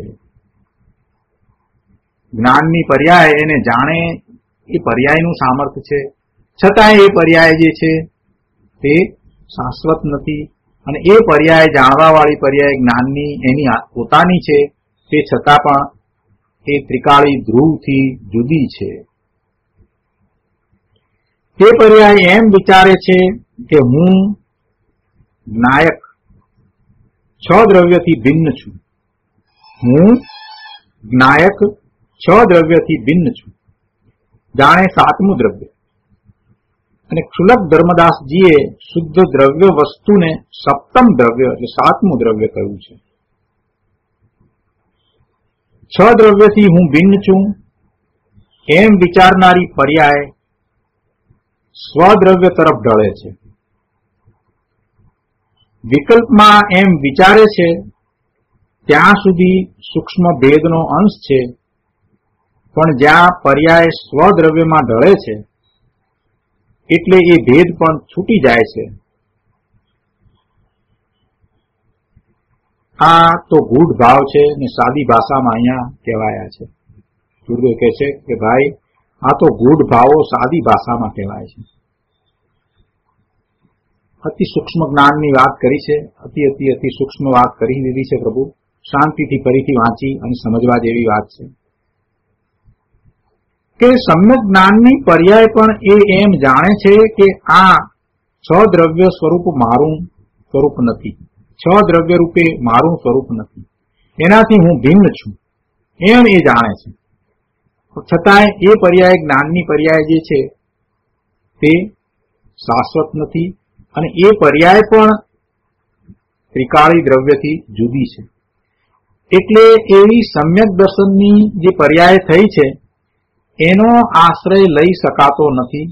જ્ઞાનની પર્યાય એને જાણે એ પર્યાયનું સામર્થ્ય છે, છતાં એ પર્યાય જે છે તે શાશ્વત નથી. અને એ પર્યાય જાણવા વાળી પર્યાય જ્ઞાનની એની પોતાની છે, તે છતાં પણ એ ત્રિકાળી ધ્રુવથી જુદી છે. તે પર્યાય એમ વિચારે છે કે હું નાયક છ દ્રવ્યથી ભિન્ન છું. હું નાયક છ દ્રવ્યથી ભિન્ન છું, જાણે સાતમું દ્રવ્ય. અને ક્ષુલક ધર્મદાસજીએ શુદ્ધ દ્રવ્ય વસ્તુને સપ્તમ દ્રવ્ય એટલે સાતમું દ્રવ્ય કહ્યું છે. છ દ્રવ્યથી હું ભિન્ન છું એમ વિચારનારી પર્યાય સ્વદ્રવ્ય તરફ ઢળે છે. વિકલ્પમાં એમ વિચારે છે ત્યાં સુધી સૂક્ષ્મ ભેદનો અંશ છે, પણ જ્યાં પર્યાય સ્વદ્રવ્યમાં ઢળે છે એટલે એ ભેદ પણ છૂટી જાય છે. આ તો ગૂઢ ભાવ છે ને સાદી ભાષામાં અહીંયા કહેવાયા છે. ગુરુદેવ કહે છે કે ભાઈ આ તો ગૂઢ ભાવો સાદી ભાષામાં કહેવાય છે. અતિ સૂક્ષ્મ જ્ઞાનની વાત કરી છે, અતિ સૂક્ષ્મ વાત કરી દીધી છે પ્રભુ. શાંતિથી ફરીથી વાંચી અને સમજવા જેવી વાત છે કે સમ્યક જ્ઞાનની પર્યાય પણ એ એમ જાણે છે કે આ છ દ્રવ્ય સ્વરૂપ મારું સ્વરૂપ નથી, છ દ્રવ્ય રૂપે મારું સ્વરૂપ નથી, એનાથી હું ભિન્ન છું એમ એ જાણે છે. છતાંય એ પર્યાય જ્ઞાનની પર્યાય જે છે તે શાશ્વત નથી અને એ પર્યાય પણ ત્રિકાળી દ્રવ્યથી જુદી છે. એટલે એવી સમ્યક દર્શનની જે પર્યાય થઈ છે એનો આશ્રય લઈ શકાતો નથી.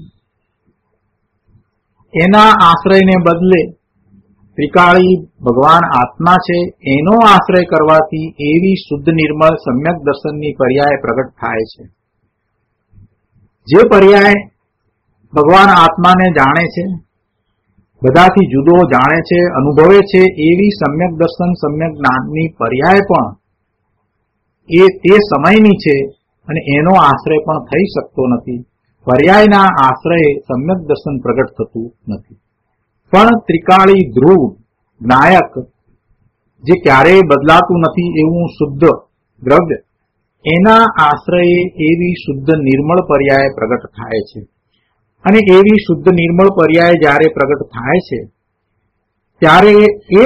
એના આશ્રયને બદલે ત્રિકાળી ભગવાન આત્મા છે એનો આશ્રય કરવાથી એવી શુદ્ધ નિર્મળ સમ્યક દર્શનની પર્યાય પ્રગટ થાય છે. જે પર્યાય ભગવાન આત્માને જાણે છે, બધાથી જુદો જાણે છે, અનુભવે છે, એવી સમ્યક દર્શન સમ્યક જ્ઞાનની પર્યાય પણ એ તે સમયની છે અને એનો આશ્રય પણ થઈ શકતો નથી. પર્યાયના આશ્રય સમ્યક દર્શન પ્રગટ થતું નથી. પણ ત્રિકાળી ધ્રુવ નાયક જે ક્યારેય બદલાતું નથી એવું શુદ્ધ દ્રવ્ય, એના આશ્રયે એવી શુદ્ધ નિર્મળ પર્યાય પ્રગટ થાય છે. અને એવી શુદ્ધ નિર્મળ પર્યાય જ્યારે પ્રગટ થાય છે ત્યારે એ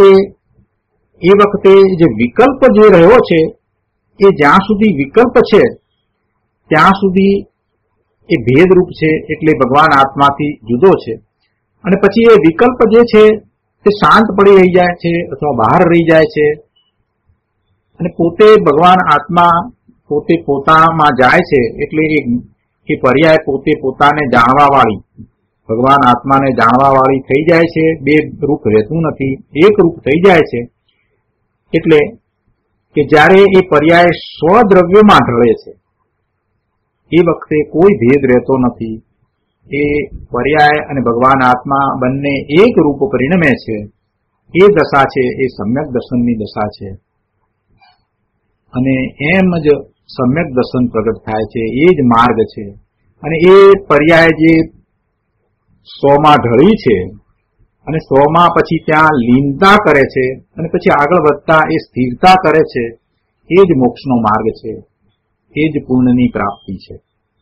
વખતે જે વિકલ્પ જે રહ્યો છે એ જ્યાં સુધી વિકલ્પ છે ત્યાં સુધી એ ભેદરૂપ છે, એટલે ભગવાન આત્માથી જુદો છે. અને પછી એ વિકલ્પ જે છે તે શાંત પડી રહી જાય છે અથવા બહાર રહી જાય છે અને પોતે ભગવાન આત્મા પોતે પોતામાં જાય છે. એટલે એ પર્યાય પોતે પોતાને જાણવા વાળી, ભગવાન આત્માને જાણવા વાળી થઈ જાય છે. બે રૂપ રહેતું નથી, એક રૂપ થઈ જાય છે. એટલે કે જ્યારે એ પર્યાય સ્વદ્રવ્યમાં ઢળે છે એ વખતે કોઈ ભેદ રહેતો નથી. એ પર્યાય અને ભગવાન આત્મા બંને એક રૂપ પરિણમે છે. એ દશા છે એ સમ્યક દર્શનની દશા છે. અને એમ જ સમ્યક દર્શન પ્રગટ થાય છે, એ જ માર્ગ છે. અને એ પર્યાય જે સ્વમાં ઢળી છે અને સ્વમાં પછી ત્યાં લીનતા કરે છે અને પછી આગળ વધતા એ સ્થિરતા કરે છે, એ જ મોક્ષનો માર્ગ છે, એ જ પૂર્ણની પ્રાપ્તિ છે.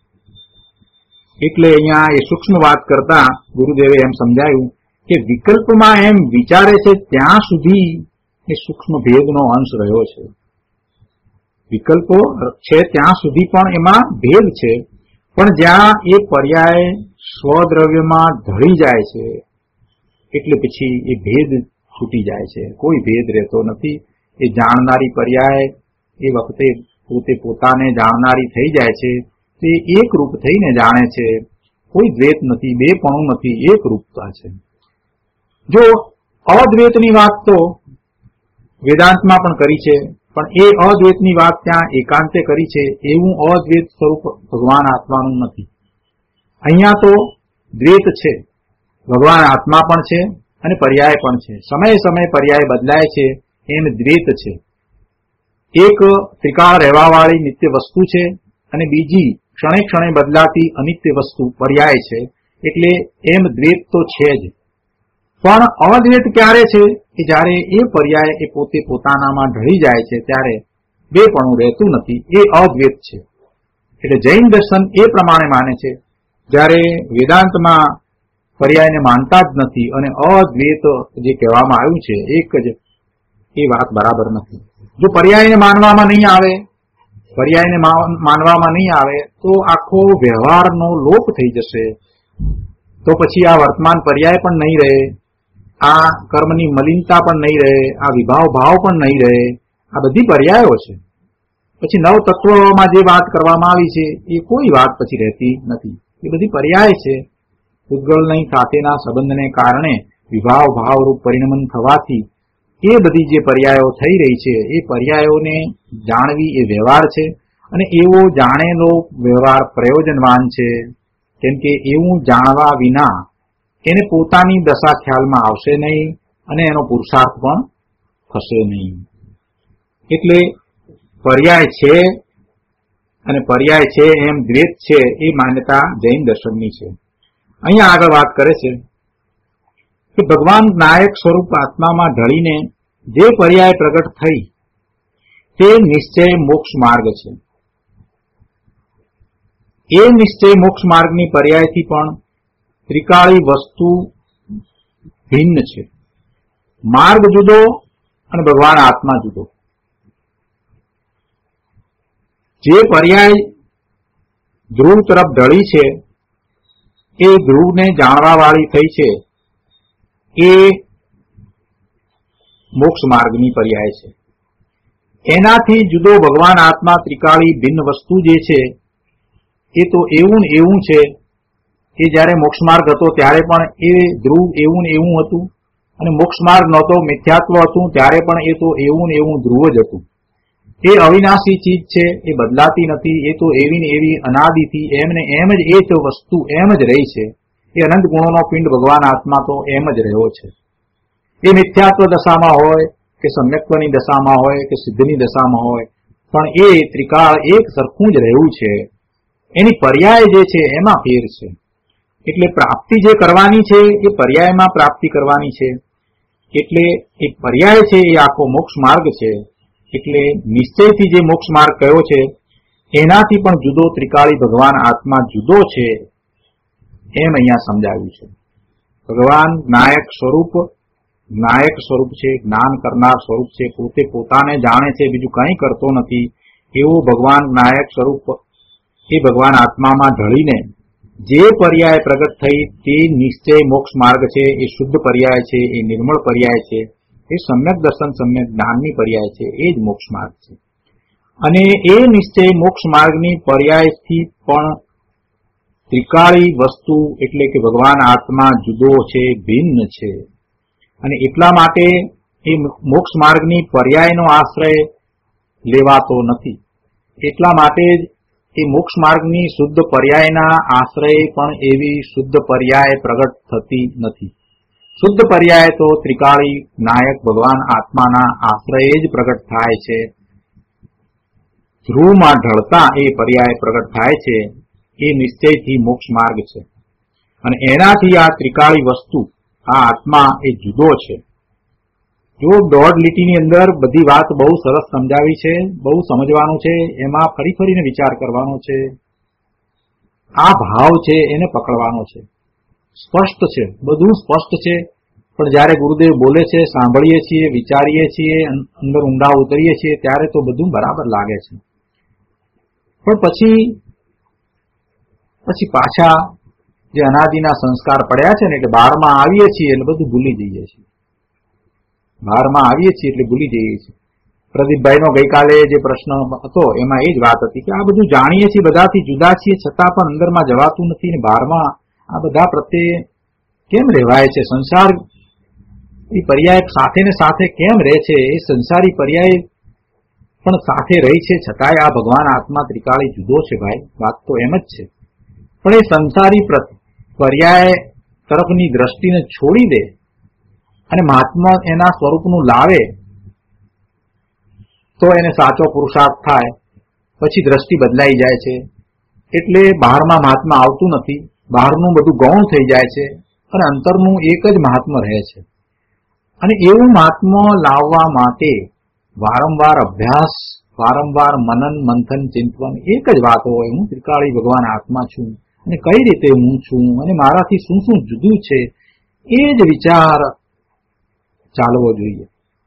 એટલે અહીંયા એ સૂક્ષ્મ વાત કરતા ગુરુદેવે એમ સમજાયું કે વિકલ્પમાં એમ વિચારે છે ત્યાં સુધી એ સૂક્ષ્મ ભેદનો અંશ રહ્યો છે. વિકલ્પો છે ત્યાં સુધી પણ એમાં ભેદ છે, પણ જ્યાં એ પર્યાય સ્વદ્રવ્યમાં ઢળી જાય છે એટલે પછી એ ભેદ છૂટી જાય છે, કોઈ ભેદ રહેતો નથી. એ જાણનારી પર્યાય એ વખતે પોતે પોતાને જાણનારી થઈ જાય છે, તે એક રૂપ થઈને જાણે છે. કોઈ દ્વૈત નથી, બેપણું નથી, એક રૂપતા છે. જો અદ્વૈતની વાત તો વેદાંતમાં પણ કરી છે, પણ એ અદ્વૈતની વાત ત્યાં એકાંતે કરી છે. એવું અદ્વૈત સ્વરૂપ ભગવાન આત્માનું નથી. અહીંયા તો દ્વૈત છે, ભગવાન આત્મા પણ છે અને પર્યાય પણ છે. સમયે સમયે પર્યાય બદલાય છે, એમ દ્વૈત છે. એક ત્રિકાળ રહેવાવાળી નિત્ય વસ્તુ છે અને બીજી ક્ષણે ક્ષણે બદલાતી અનિત્ય વસ્તુ પર્યાય છે. એટલે એમ દ્વૈત તો છે જ. પણ અદ્વૈત ક્યારે છે કે જ્યારે એ પર્યાય એ પોતે પોતાનામાં ઢળી જાય છે, ત્યારે બેપણું રહેતું નથી. એ અદ્વૈત છે. એટલે જૈન દર્શન એ પ્રમાણે માને છે. જ્યારે વેદાંતમાં પર્યાયને માનતા જ નથી અને અદ્વૈત જે કહેવામાં આવ્યું છે એક જ, એ વાત બરાબર નથી. જો પર્યાયને માનવામાં નહીં આવે, પર્યાયને માનવામાં નહીં આવે તો આખો વ્યવહારનો લોપ થઈ જશે. તો પછી આ વર્તમાન પર્યાય પણ નહીં રહે, આ કર્મની મલિનતા પણ નહીં રહે, આ વિભાવ ભાવ પણ નહીં રહે. આ બધી પર્યાયો છે. પછી નવ તત્વોમાં જે વાત કરવામાં આવી છે એ કોઈ વાત પછી રહેતી નથી. એ બધી પર્યાય છે. પૂતગલની સાથેના સંબંધને કારણે વિભાવ ભાવરૂપ પરિણમન થવાથી એ બધી જે પર્યાયો થઈ રહી છે એ પર્યાયોને જાણવી એ વ્યવહાર છે. અને એવો જાણેલો વ્યવહાર પ્રયોજનવાન છે. કેમ કે એવું જાણવા વિના એને પોતાની દશા ખ્યાલમાં આવશે નહીં અને એનો પુરુષાર્થ પણ થશે નહીં. એટલે પર્યાય છે અને પર્યાય છે એમ દ્વૈત છે એ માન્યતા જૈન દર્શનની છે. અહીંયા આગળ વાત કરે છે કે ભગવાન નાયક સ્વરૂપ આત્મામાં ઢળીને જે પર્યાય પ્રગટ થઈ તે નિશ્ચય મોક્ષ માર્ગ છે. એ નિશ્ચય મોક્ષ માર્ગની પર્યાયથી પણ ત્રિકાળી વસ્તુ ભિન્ન છે. માર્ગ જુદો અને ભગવાન આત્મા જુદો. જે પર્યાય ધ્રુવ તરફ ઢળી છે એ ધ્રુવને જાણવા વાળી થઈ છે, એ મોક્ષ માર્ગની પર્યાય છે. એનાથી જુદો ભગવાન આત્મા ત્રિકાળી ભિન્ન વસ્તુ જે છે એ તો એવું ને એવું છે કે જ્યારે મોક્ષ માર્ગ હતો ત્યારે પણ એ ધ્રુવ એવું ને એવું હતું, અને મોક્ષ માર્ગ નહોતો, મિથ્યાત્વ હતું, ત્યારે પણ એ તો એવું ને એવું ધ્રુવ જ હતું. એ અવિનાશી ચીજ છે, એ બદલાતી નથી. એ તો એવી ને એવી અનાદિથી એમ ને એમ જ એ તો વસ્તુ એમ જ રહી છે. એ અનંત ગુણોનો પિંડ ભગવાન આત્મા તો એમ જ રહ્યો છે. એ મિથ્યાત્વ દશામાં હોય કે સમ્યક્ત્વની દશામાં હોય કે સિદ્ધની દશામાં હોય, પણ એ ત્રિકાળ એક સરખું જ રહ્યું છે. એની પર્યાય જે છે એમાં ફેર છે. એટલે પ્રાપ્તિ જે કરવાની છે એ પર્યાયમાં પ્રાપ્તિ કરવાની છે. એટલે એ પર્યાય છે એ આખો મોક્ષ માર્ગ છે. એટલે નિશ્ચયથી જે મોક્ષ માર્ગ કયો છે એનાથી પણ જુદો ત્રિકાળી ભગવાન આત્મા જુદો છે, એમ અહીંયા સમજાવ્યું છે. ભગવાન નાયક સ્વરૂપ છે, જ્ઞાન કરનાર સ્વરૂપ છે, પોતે પોતાને જાણે છે, બીજું કંઈ કરતો નથી. એવું ભગવાન નાયક સ્વરૂપ એ ભગવાન આત્મામાં ઢળીને જે પર્યાય પ્રગટ થઈ તે નિશ્ચય મોક્ષ માર્ગ છે. એ શુદ્ધ પર્યાય છે, એ નિર્મળ પર્યાય છે, એ સમ્યક દર્શન સમ્યક જ્ઞાનની પર્યાય છે. એ જ મોક્ષ માર્ગ છે. અને એ નિશ્ચય મોક્ષ માર્ગની પર્યાયથી પણ ત્રિકાળી વસ્તુ એટલે કે ભગવાન આત્મા જુદો છે, ભિન્ન છે. અને એટલા માટે એ મોક્ષ માર્ગની પર્યાયનો આશ્રય લેવાતો નથી. એટલા માટે જ એ મોક્ષ માર્ગની શુદ્ધ પર્યાયના આશ્રય પણ એવી શુદ્ધ પર્યાય પ્રગટ થતી નથી. શુદ્ધ પર્યાય તો ત્રિકાળી નાયક ભગવાન આત્માના આશ્રય જ પ્રગટ થાય છે. ધ્રુવમાં ઢળતા એ પર્યાય પ્રગટ થાય છે. એ નિશ્ચયથી મોક્ષ માર્ગ છે. અને એનાથી આ ત્રિકાળી વસ્તુ, આ આત્મા એ જુદો છે. જો દોઢ લીટીની અંદર બધી વાત બહુ સરસ સમજાવી છે, બહુ સમજવાનું છે, એમાં ફરી ફરીને વિચાર કરવાનો છે. આ ભાવ છે એને પકડવાનો છે. સ્પષ્ટ છે, બધું સ્પષ્ટ છે. પણ જયારે ગુરુદેવ બોલે છે, સાંભળીએ છીએ, વિચારીએ છીએ, અંદર ઊંડા ઉતરીએ છીએ, ત્યારે તો બધું બરાબર લાગે છે. પણ પછી પાછા જે અનાદિના સંસ્કાર પડ્યા છે ને, એટલે 12માં આવીએ છીએ એટલે બધું ભૂલી જઈએ છીએ. બહારમાં આવીએ છીએ એટલે ભૂલી જઈએ છીએ. પ્રદીપભાઈનો ગઈકાલે જે પ્રશ્ન હતો એમાં એ જ વાત હતી કે આ બધું જાણીએ છીએ, બધાથી જુદા છીએ, છતાં પણ અંદરમાં જવાતું નથી ને બહારમાં આ બધા પ્રત્યે કેમ રહેવાય છે? સંસાર એ પર્યાય સાથે ને સાથે કેમ રહે છે? એ સંસારી પર્યાય પણ સાથે રહી છે, છતાંય આ ભગવાન આત્મા ત્રિકાળી જુદો છે. ભાઈ, વાત તો એમ જ છે. પણ એ સંસારી પર્યાય તરફની દ્રષ્ટિને છોડી દે અને મહાત્મા એના સ્વરૂપનું લાવે તો એને સાચો પુરુષાર્થ થાય. પછી દ્રષ્ટિ બદલાઈ જાય છે, એટલે બહારમાં મહાત્મા આવતું નથી, બહારનું બધું ગૌણ થઈ જાય છે અને અંતરનું એક જ મહાત્મા રહે છે. અને એવું મહાત્મા લાવવા માટે વારંવાર અભ્યાસ, વારંવાર મનન મંથન ચિંતન એક જ વાત હોય, હું ત્રિકાળી ભગવાન આત્મા છું અને કઈ રીતે હું છું અને મારાથી શું શું જુદું છે, એ જ વિચાર ચાલવો જોઈએ.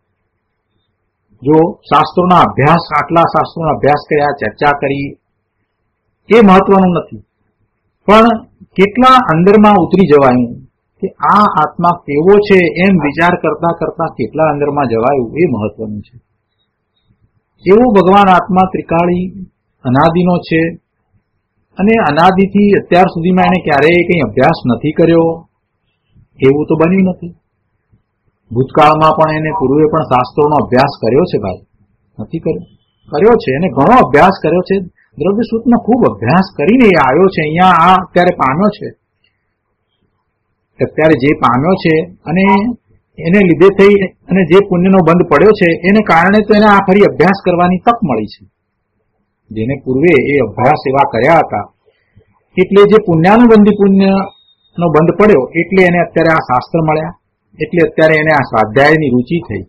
જો શાસ્ત્રોના અભ્યાસ, આટલા શાસ્ત્રોના અભ્યાસ કર્યા, ચર્ચા કરી, એ મહત્વનું નથી, પણ કેટલા અંદરમાં ઉતરી જવાયું કે આ આત્મા કેવો છે એમ વિચાર કરતા કરતા કેટલા અંદરમાં જવાયું એ મહત્વનું છે. એવો ભગવાન આત્મા ત્રિકાળી અનાદિનો છે અને અનાદિથી અત્યાર સુધીમાં એને ક્યારેય કંઈ અભ્યાસ નથી કર્યો એવું તો બન્યું નથી. ભૂતકાળમાં પણ એને પૂર્વે પણ શાસ્ત્રોનો અભ્યાસ કર્યો છે. ભાઈ, નથી કર્યો છે, એને ઘણો અભ્યાસ કર્યો છે. દ્રવ્ય સૂત્રનો ખૂબ અભ્યાસ કરીને એ આવ્યો છે, અહીંયા આ અત્યારે પામ્યો છે. અત્યારે જે પામ્યો છે અને એને લીધે થઈ અને જે પુણ્યનો બંધ પડ્યો છે એને કારણે તો એને આ ફરી અભ્યાસ કરવાની તક મળી છે. જેને પૂર્વે એ અભ્યાસ એવા કર્યા હતા એટલે જે પુણ્યાનુબંધી પુણ્યનો બંધ પડ્યો એટલે એને અત્યારે આ શાસ્ત્ર મળ્યા, એટલે અત્યારે એને આ સ્વાધ્યાયની રુચિ થઈ.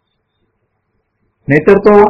નહીતર તો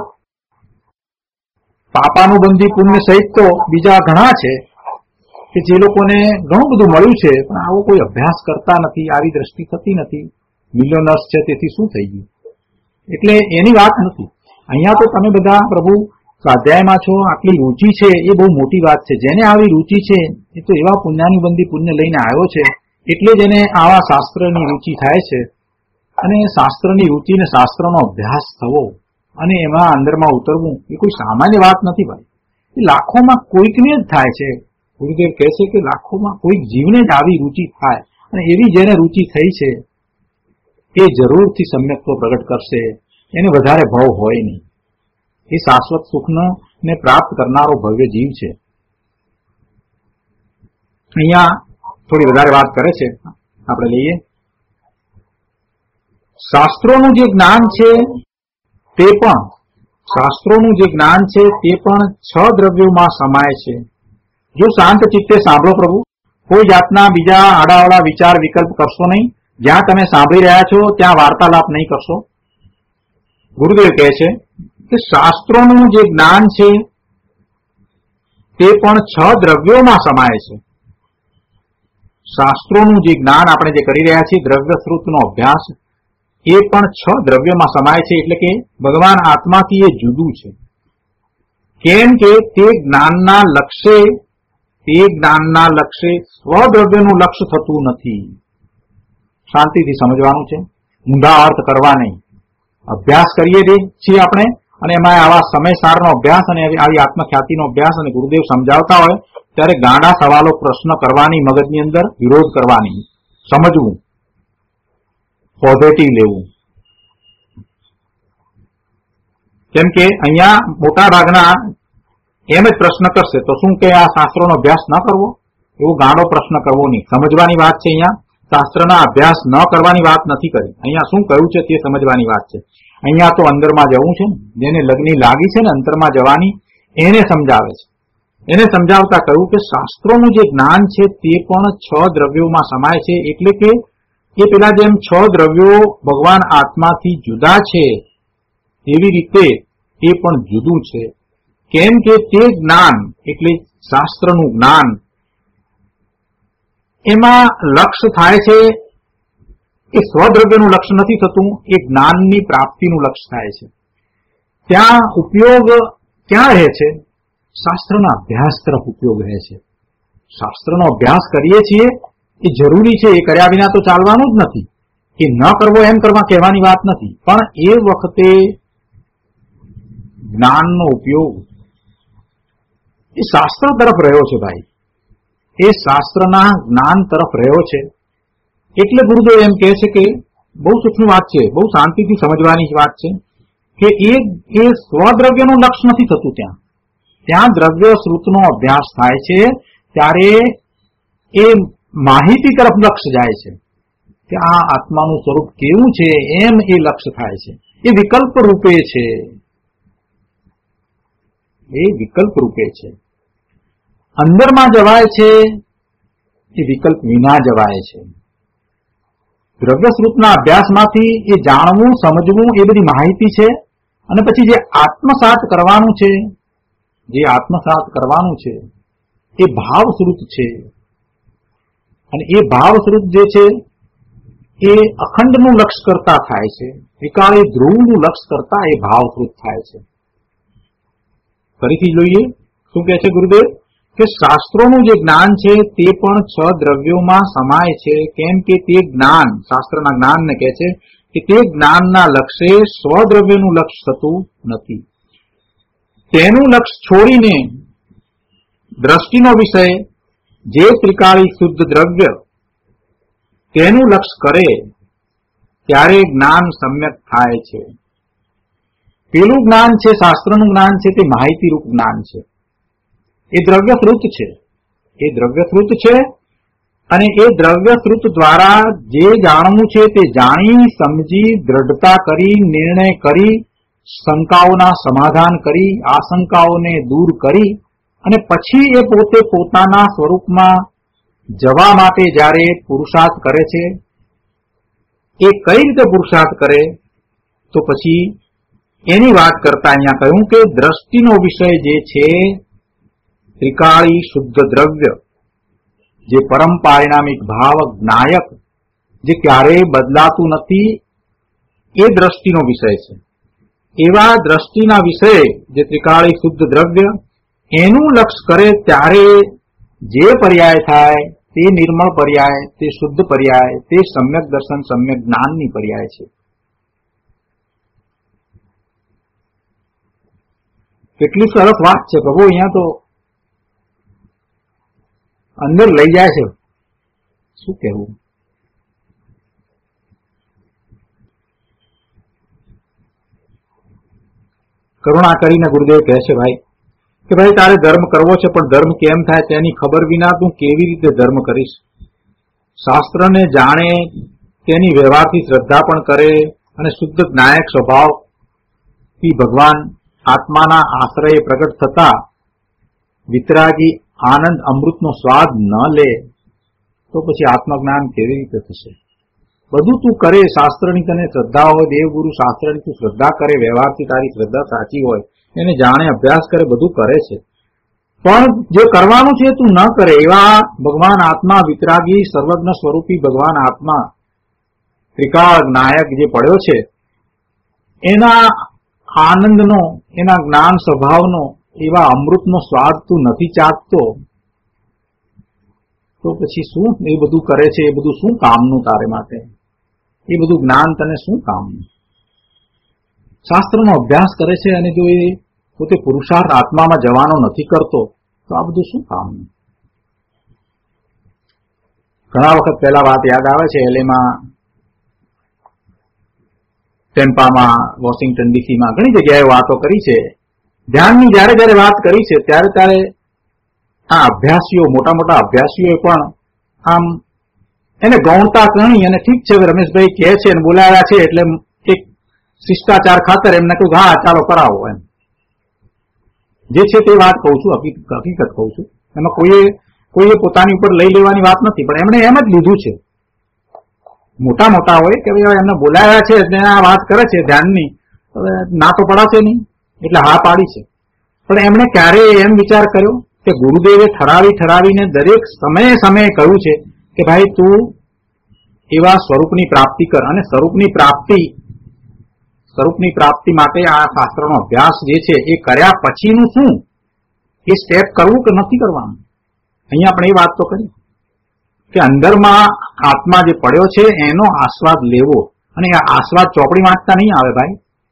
પાપાનુબંધી પુણ્ય સહિત તો બીજા ઘણા છે કે જે લોકોને ઘણું બધું મળ્યું છે પણ આવો કોઈ અભ્યાસ કરતા નથી, આવી દ્રષ્ટિ થતી નથી. મિલિયનર્સ છે તેથી શું થઈ ગયું? એટલે એની વાત નથી. અહીંયા તો તમે બધા પ્રભુ સ્વાધ્યાયમાં છો, આટલી રુચિ છે એ બહુ મોટી વાત છે. જેને આવી રુચિ છે એ તો એવા પુણ્યાનુબંધી પુણ્ય લઈને આવ્યો છે એટલે જ એને આવા શાસ્ત્રની રુચિ થાય છે. અને શાસ્ત્રની રુચિ ને શાસ્ત્રનો અભ્યાસ થવો અને એમાં અંદરમાં ઉતરવું એ કોઈ સામાન્ય વાત નથી. ભાઈ, એ લાખોમાં કોઈકને જ થાય છે. ગુરુદેવ કહે છે કે લાખોમાં કોઈક જીવને જ આવી રુચિ થાય અને એવી જેને રુચિ થઈ છે એ જરૂરથી સમ્યક્ત્વ પ્રગટ કરશે. એને વધારે ભાવ હોય નહીં. એ શાશ્વત સુખનો ને પ્રાપ્ત કરનારો ભવ્ય જીવ છે. અહીંયા થોડી વધારે વાત કરે છે, આપણે લઈએ. શાસ્ત્રોનું જે જ્ઞાન છે તે પણ છ દ્રવ્યોમાં સમાય છે. જો શાંત ચિત્તે સાંભળો પ્રભુ, કોઈ જાતના બીજા આડાઅવળા વિચાર વિકલ્પ કરશો નહીં. જ્યાં તમે સાંભળી રહ્યા છો ત્યાં વાર્તાલાપ નહીં કરશો. ગુરુદેવ કહે છે કે શાસ્ત્રોનું જે જ્ઞાન છે તે પણ છ દ્રવ્યોમાં સમાય છે. શાસ્ત્રોનું જે જ્ઞાન આપણે જે કરી રહ્યા છીએ, દ્રવ્ય શ્રુતનો અભ્યાસ, એ પણ છ દ્રવ્યોમાં સમાય છે. એટલે કે ભગવાન આત્માથી એ જુદું છે. કેમ કે તે જ્ઞાનના લક્ષ્ય સ્વદ્રવ્યનું લક્ષ્ય થતું નથી. શાંતિથી સમજવાનું છે, ઊંધા અર્થ કરવા નહીં. અભ્યાસ કરીએ છીએ આપણે અને એમાં આવા સમયસારનો અભ્યાસ અને આવી આત્મખ્યાતિનો અભ્યાસ અને ગુરુદેવ સમજાવતા હોય ત્યારે ગાંડા સવાલો પ્રશ્ન કરવાની, મગજની અંદર વિરોધ કરવાની, સમજવું, પોઝિટિવ લેવું. કેમ કે અહીંયા મોટા ભાગના એમ જ પ્રશ્ન કરશે તો શું કે આ શાસ્ત્રોનો અભ્યાસ ન કરવો? એવો ગાંડો પ્રશ્ન કરવો નહીં. સમજવાની વાત છે. અહીંયા શાસ્ત્રના અભ્યાસ ન કરવાની વાત નથી કરી. અહીંયા શું કહ્યું છે તે સમજવાની વાત છે. અહીંયા તો અંદરમાં જવું છે ને, જેને લગ્ની લાગી છે ને અંતરમાં જવાની, એને સમજાવે છે. એને સમજાવતા કહ્યું કે શાસ્ત્રોનું જે જ્ઞાન છે તે પણ છ દ્રવ્યોમાં સમાય છે. એટલે કે એ પેલા જેમ છ દ્રવ્યો ભગવાન આત્માથી જુદા છે એવી રીતે એ પણ જુદું છે. કેમ કે તે જ્ઞાન એટલે શાસ્ત્રનું જ્ઞાન એમાં લક્ષ્ય થાય છે એ સ્વદ્રવ્યનું લક્ષ્ય નથી થતું, એ જ્ઞાનની પ્રાપ્તિનું લક્ષ્ય થાય છે. ત્યાં ઉપયોગ ક્યાં રહે છે? શાસ્ત્રના અભ્યાસ તરફ ઉપયોગ રહે છે. શાસ્ત્રનો અભ્યાસ કરીએ છીએ એ જરૂરી છે, એ કર્યા વિના તો ચાલવાનું જ નથી. એ ન કરવો એમ કરવા કહેવાની વાત નથી, પણ એ વખતે જ્ઞાનનો ઉપયોગ એ શાસ્ત્ર તરફ રહ્યો છે ભાઈ, એ શાસ્ત્રના જ્ઞાન તરફ રહ્યો છે. એટલે ગુરુદેવ એમ કહે છે કે બહુ સૂક્ષ્મ વાત છે, બહુ શાંતિથી સમજવાની વાત છે કે એ સ્વદ્રવ્યનું લક્ષ્ય નથી થતું, ત્યાં દ્રવ્ય શ્રુતનો અભ્યાસ થાય છે ત્યારે એ માહિતી તરફ લક્ષ્ય જાય છે કે આ આત્માનું સ્વરૂપ કેવું છે એમ એ લક્ષ્ય થાય છે. એ વિકલ્પ રૂપે છે, એ વિકલ્પ રૂપે છે. અંદરમાં જવાય છે એ વિકલ્પ વિના જવાય છે. દ્રવ્ય સ્વરૂપના અભ્યાસમાંથી એ જાણવું સમજવું એ બધી માહિતી છે, અને પછી જે આત્મસાત કરવાનું છે, એ ભાવ સ્વરૂપ છે. અને એ ભાવ સ્વરૂપ જે છે એ અખંડનું લક્ષ્ય કરતા થાય છે, વિકાળી ધ્રુવનું લક્ષ્ય કરતા એ ભાવ સ્વરૂપ થાય છે. ફરીથી જોઈએ શું કહે છે ગુરુદેવ કે શાસ્ત્રોનું જે જ્ઞાન છે તે પણ 6 દ્રવ્યોમાં સમાય છે. કેમ કે તે જ્ઞાન, શાસ્ત્રના જ્ઞાનને કહે છે કે તે જ્ઞાનના લક્ષ્ય સ્વદ્રવ્યનું લક્ષ્ય થતું નથી. તેનું લક્ષ્ય છોડીને દ્રષ્ટિનો વિષય જે ત્રિકાળી શુદ્ધ દ્રવ્ય તેનું લક્ષ્ય કરે ત્યારે જ્ઞાન સમ્યક થાય છે. પેલું જ્ઞાન છે, શાસ્ત્રનું જ્ઞાન છે, તે માહિતીરૂપ જ્ઞાન છે. એ દ્રવ્યશ્રુત છે, અને એ દ્રવ્યશ્રુત દ્વારા જે જાણવું છે તે જાણી સમજી દ્રઢતા કરી, નિર્ણય કરી, શંકાઓના સમાધાન કરી, આશંકાઓને દૂર કરી, અને પછી એ પોતે પોતાના સ્વરૂપમાં જવા માટે જ્યારે પુરુષાર્થ કરે છે, એ કઈ રીતે પુરુષાર્થ કરે તો પછી એની વાત કરતા અહીંયા કહ્યું કે દ્રષ્ટિનો વિષય જે છે ત્રિકાળી શુદ્ધ દ્રવ્ય, જે પરમ પારિણામિક ભાવ જ્ઞાયક, જે ક્યારેય બદલાતું નથી, એ દ્રષ્ટિનો વિષય છે. એવા દ્રષ્ટિના વિષય જે ત્રિકાળી શુદ્ધ દ્રવ્ય એનું લક્ષ્ય કરે ત્યારે જે પર્યાય થાય તે નિર્મળ પર્યાય, તે શુદ્ધ પર્યાય, તે સમ્યક દર્શન સમ્યક જ્ઞાનની પર્યાય છે. કેટલી સરસ વાત છે પ્રભુ, અહીંયા તો અંદર લઈ જાય છે. શું કહેવું? કરુણા કરીને ગુરુદેવ કહે છે ભાઈ કે ભાઈ તારે ધર્મ કરવો છે, પણ ધર્મ કેમ થાય તેની ખબર વિના તું કેવી રીતે ધર્મ કરીશ? શાસ્ત્રને જાણે, તેની વ્યવહારથી શ્રદ્ધા પણ કરે, અને શુદ્ધ જ્ઞાયક સ્વભાવથી ભગવાન આત્માના આશ્રય પ્રગટ થતા વિતરાગી આનંદ અમૃતનો સ્વાદ ન લે તો પછી આત્મજ્ઞાન કેવી રીતે થશે? બધું તું કરે, શાસ્ત્રની તને શ્રદ્ધા હોય, દેવગુરુ શાસ્ત્રની તું શ્રદ્ધા કરે, વ્યવહારથી તારી શ્રદ્ધા સાચી હોય, એને જાણે, અભ્યાસ કરે, બધું કરે છે, પણ જે કરવાનું છે તું ન કરે. એવા ભગવાન આત્મા વિતરાગી સર્વજ્ઞ સ્વરૂપી ભગવાન આત્મા ત્રિકાળ નાયક જે પડ્યો છે એના આનંદનો, એના જ્ઞાન સ્વભાવનો, એવા અમૃતનો સ્વાદ તું નથી ચાખતો તો પછી શું એ બધું કરે છે? એ બધું શું કામનું તારે માટે? એ બધું જ્ઞાન તને શું કામનું? શાસ્ત્રનો અભ્યાસ કરે છે અને જો એ પોતે પુરુષાર્થ આત્મામાં જવાનો નથી કરતો તો આ બધું શું કામનું? ઘણા વખત પહેલા વાત યાદ આવે છે, એલેમાં, ટેમ્પામાં, વોશિંગ્ટન ડીસીમાં ઘણી જગ્યાએ વાતો કરી છે. ધ્યાનની જયારે જયારે વાત કરી છે ત્યારે ત્યારે આ અભ્યાસીઓ, મોટા મોટા અભ્યાસીઓ પણ આમ એને ગૌણતા ગણી અને ઠીક છે રમેશભાઈ કહે છે અને બોલાવ્યા છે એટલે એક શિષ્ટાચાર ખાતર એમને કહ્યું હા ચાલો કરાવો એમ. જે છે તે વાત કહું છું, હકીકત કહું છું, એમાં કોઈએ પોતાની ઉપર લઈ લેવાની વાત નથી, પણ એમણે એમ જ લીધું છે. મોટા મોટા હોય કે ભાઈ એમને બોલાવ્યા છે એટલે આ વાત કરે છે ધ્યાનની, હવે ના તો પડાશે નહીં એટલે હા પાડી છે. પણ એમણે ક્યારેય એમ વિચાર કર્યો કે ગુરુદેવે ઠરાવીને દરેક સમયે કહ્યું છે કે ભાઈ તું એવા સ્વરૂપની પ્રાપ્તિ કર, અને સ્વરૂપની પ્રાપ્તિ માટે આ શાસ્ત્રનો અભ્યાસ જે છે એ કર્યા પછીનું શું, એ સ્ટેપ કરવું કે નથી કરવાનું? અહીંયા આપણે એ વાત તો કરી કે અંદરમાં આત્મા જે પડ્યો છે એનો આસ્વાદ લેવો, અને આ આસ્વાદ ચોપડી વાંચતા નહીં આવે ભાઈ,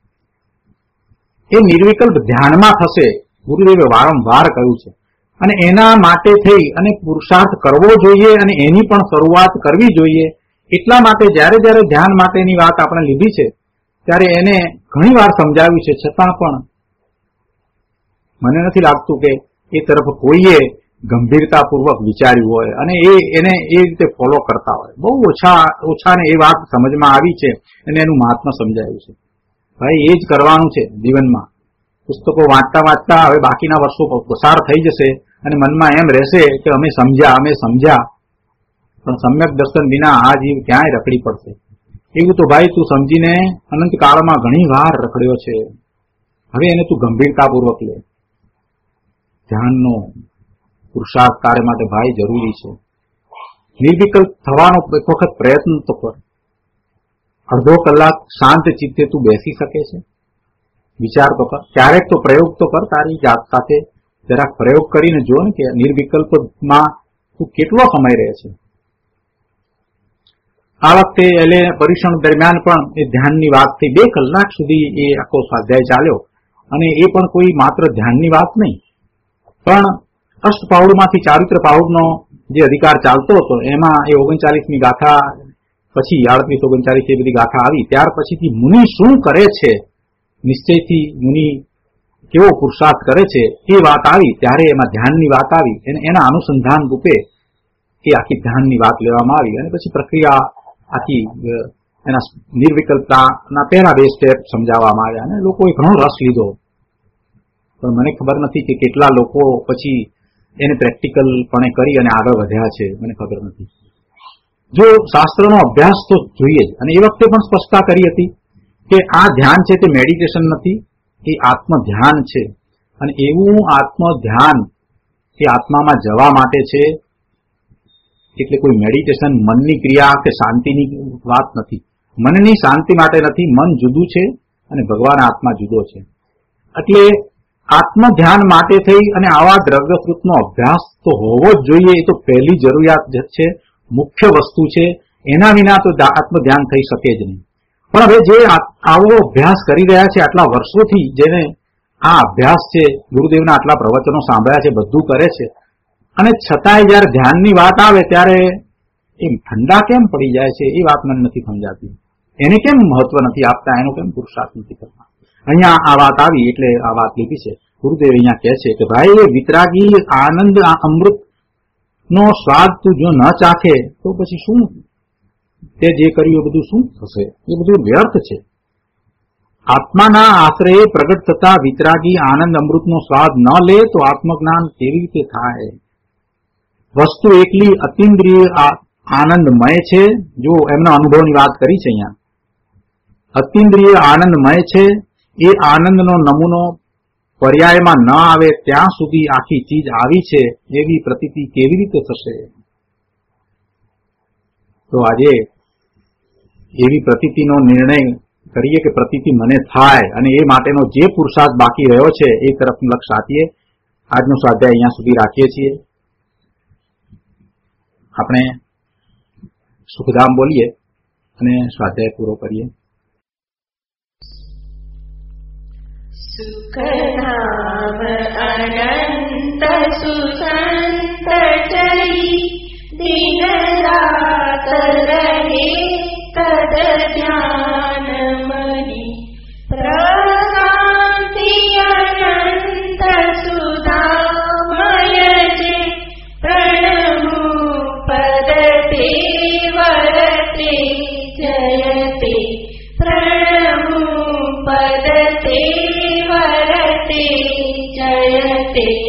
એ નિર્વિકલ્પ ધ્યાનમાં થશે. ગુરુદેવે વારંવાર કહ્યું છે, અને એના માટે થઈ અને પુરુષાર્થ કરવો જોઈએ, અને એની પણ શરૂઆત કરવી જોઈએ. એટલા માટે જ્યારે જ્યારે ધ્યાન માટેની વાત આપણે લીધી છે ત્યારે એને ઘણી વાર સમજાવ્યું છે, છતાં પણ મને નથી લાગતું કે એ તરફ કોઈએ ગંભીરતાપૂર્વક વિચાર્યું હોય અને એને એ રીતે ફોલો કરતા હોય. બહુ ઓછાને એ વાત સમજમાં આવી છે અને એનું મહાત્મ્ય સમજાયું છે. ભાઈ એ જ કરવાનું છે જીવનમાં. પુસ્તકો વાંચતા હવે બાકીના વર્ષો પસાર થઈ જશે અને મનમાં એમ રહેશે કે અમે સમજ્યા, પણ સમ્યક દર્શન વિના આ જીવ ક્યાંય રખડી પડશે. એવું તો ભાઈ તું સમજીને અનંતકાળમાં ઘણી વાર રખડ્યો છે. હવે એને તું ગંભીરતાપૂર્વક લે. ધ્યાનનો પુરુષાર્થ કાર્ય માટે ભાઈ જરૂરી છે. નિર્વિકલ્પ થવાનો એક વખત પ્રયત્ન તો કર. અડધો કલાક શાંત ચિત્તે તું બેસી શકે છે? વિચાર તો કર. ક્યારેક તો પ્રયોગ તો કર. તારી જાત સાથે જરાક પ્રયોગ કરીને જો ને કે નિર્વિકલ્પમાં તું કેટલો સમય રહે છે. આ વખતે એટલે પરીક્ષણ દરમિયાન પણ એ ધ્યાનની વાત થઈ. 2 કલાક સુધી એ આખો સ્વાધ્યાય ચાલ્યો, અને એ પણ કોઈ માત્ર ધ્યાનની વાત નહીં, પણ અષ્ટપાઉડમાંથી ચારિત્ર પાઉડનો જે અધિકાર ચાલતો હતો એમાં એ 39મી ગાથા પછી 38-39 એ બધી ગાથા આવી. ત્યાર પછીથી મુનિ શું કરે છે, નિશ્ચયથી મુનિ કેવો પુરુષાર્થ કરે છે એ વાત આવી. ત્યારે એમાં ધ્યાનની વાત આવી, એના અનુસંધાન રૂપે એ આખી ધ્યાનની વાત લેવામાં આવી, અને પછી પ્રક્રિયા આખી એના નિર્વિકલ્પતાના પહેલા 2 સ્ટેપ સમજાવવામાં આવ્યા, અને લોકોએ ઘણો રસ લીધો. પણ મને ખબર નથી કે કેટલા લોકો પછી એને પ્રેક્ટિકલ પણ કરી અને આગળ વધ્યા છે, મને ખબર નથી. જો શાસ્ત્રનો અભ્યાસ તો જોઈએ જ, અને એ વખતે પણ સ્પષ્ટતા કરી હતી કે આ ધ્યાન છે તે મેડિટેશન નથી, એ આત્મ ધ્યાન છે. અને એવું આત્મ ધ્યાન એ આત્મામાં જવા માટે છે. એટલે કોઈ મેડિટેશન મનની ક્રિયા કે શાંતિની વાત નથી. મનની શાંતિ માટે નથી. મન જુદું છે અને ભગવાન આત્મા જુદો છે. એટલે આત્મ ધ્યાન માટે થઈ અને આવા દ્રવ્યકૃતનો અભ્યાસ તો હોવો જ જોઈએ. એ તો પહેલી જરૂરિયાત છે, મુખ્ય વસ્તુ છે. એના વિના તો આત્મ ધ્યાન થઈ શકે જ નહીં. પણ હવે જે આવો અભ્યાસ કરી રહ્યા છે આટલા વર્ષોથી, જેને આ અભ્યાસ છે, ગુરુદેવના આટલા પ્રવચનો સાંભળ્યા છે, બધું કરે છે, અને છતાંય જયારે ધ્યાનની વાત આવે ત્યારે એમ ઠંડા કેમ પડી જાય છે એ વાત મને નથી સમજાતી. એને કેમ મહત્વ નથી આપતા, એનો કેમ પુરુષાર્થ નથી કરતા. અહીંયા આ વાત આવી એટલે આ વાત લીધી છે. ગુરુદેવ અહીંયા કહે છે કે ભાઈ એ વિતરાગી આનંદ અમૃત નો સ્વાદ તું જો ન ચાખે તો પછી શું તે જે કર્યું એ બધું શું થશે? એ બધું વ્યર્થ છે. આત્માના આશ્રયે પ્રગટ થતા વિતરાગી આનંદ અમૃતનો સ્વાદ ન લે તો આત્મજ્ઞાન કેવી રીતે થાય? વસ્તુ એકલી અતિન્દ્રિય આનંદમય છે. જો એમના અનુભવની વાત કરી છે અહીંયા, અતિન્દ્રિય આનંદમય છે. એ આનંદનો નમૂનો પર્યાયમાં ન આવે ત્યાં સુધી આખી ચીજ આવી છે એવી પ્રતીતિ કેવી રીતે થશે? તો આજે એવી પ્રતીતિનો નિર્ણય કરીએ કે પ્રતીતિ મને થાય, અને એ માટેનો જે પુરુષાર્થ બાકી રહ્યો છે એ તરફ લક્ષ્ય આપીએ. આજનો સ્વાધ્યાય અહીંયા સુધી રાખીએ છીએ. આપણે સુખધામ બોલીએ અને સ્વાધ્યાય પૂરો કરીએ. સુખધામ અનંત સુસંત ચરી દિન રાત રહે તદ ધ્યાન મની પ્રશાંતિ અનંત સુધામય જે પ્રણમુ પદ તે વરતે જયતે પ્રણમુ પદ તે વરતે જયતે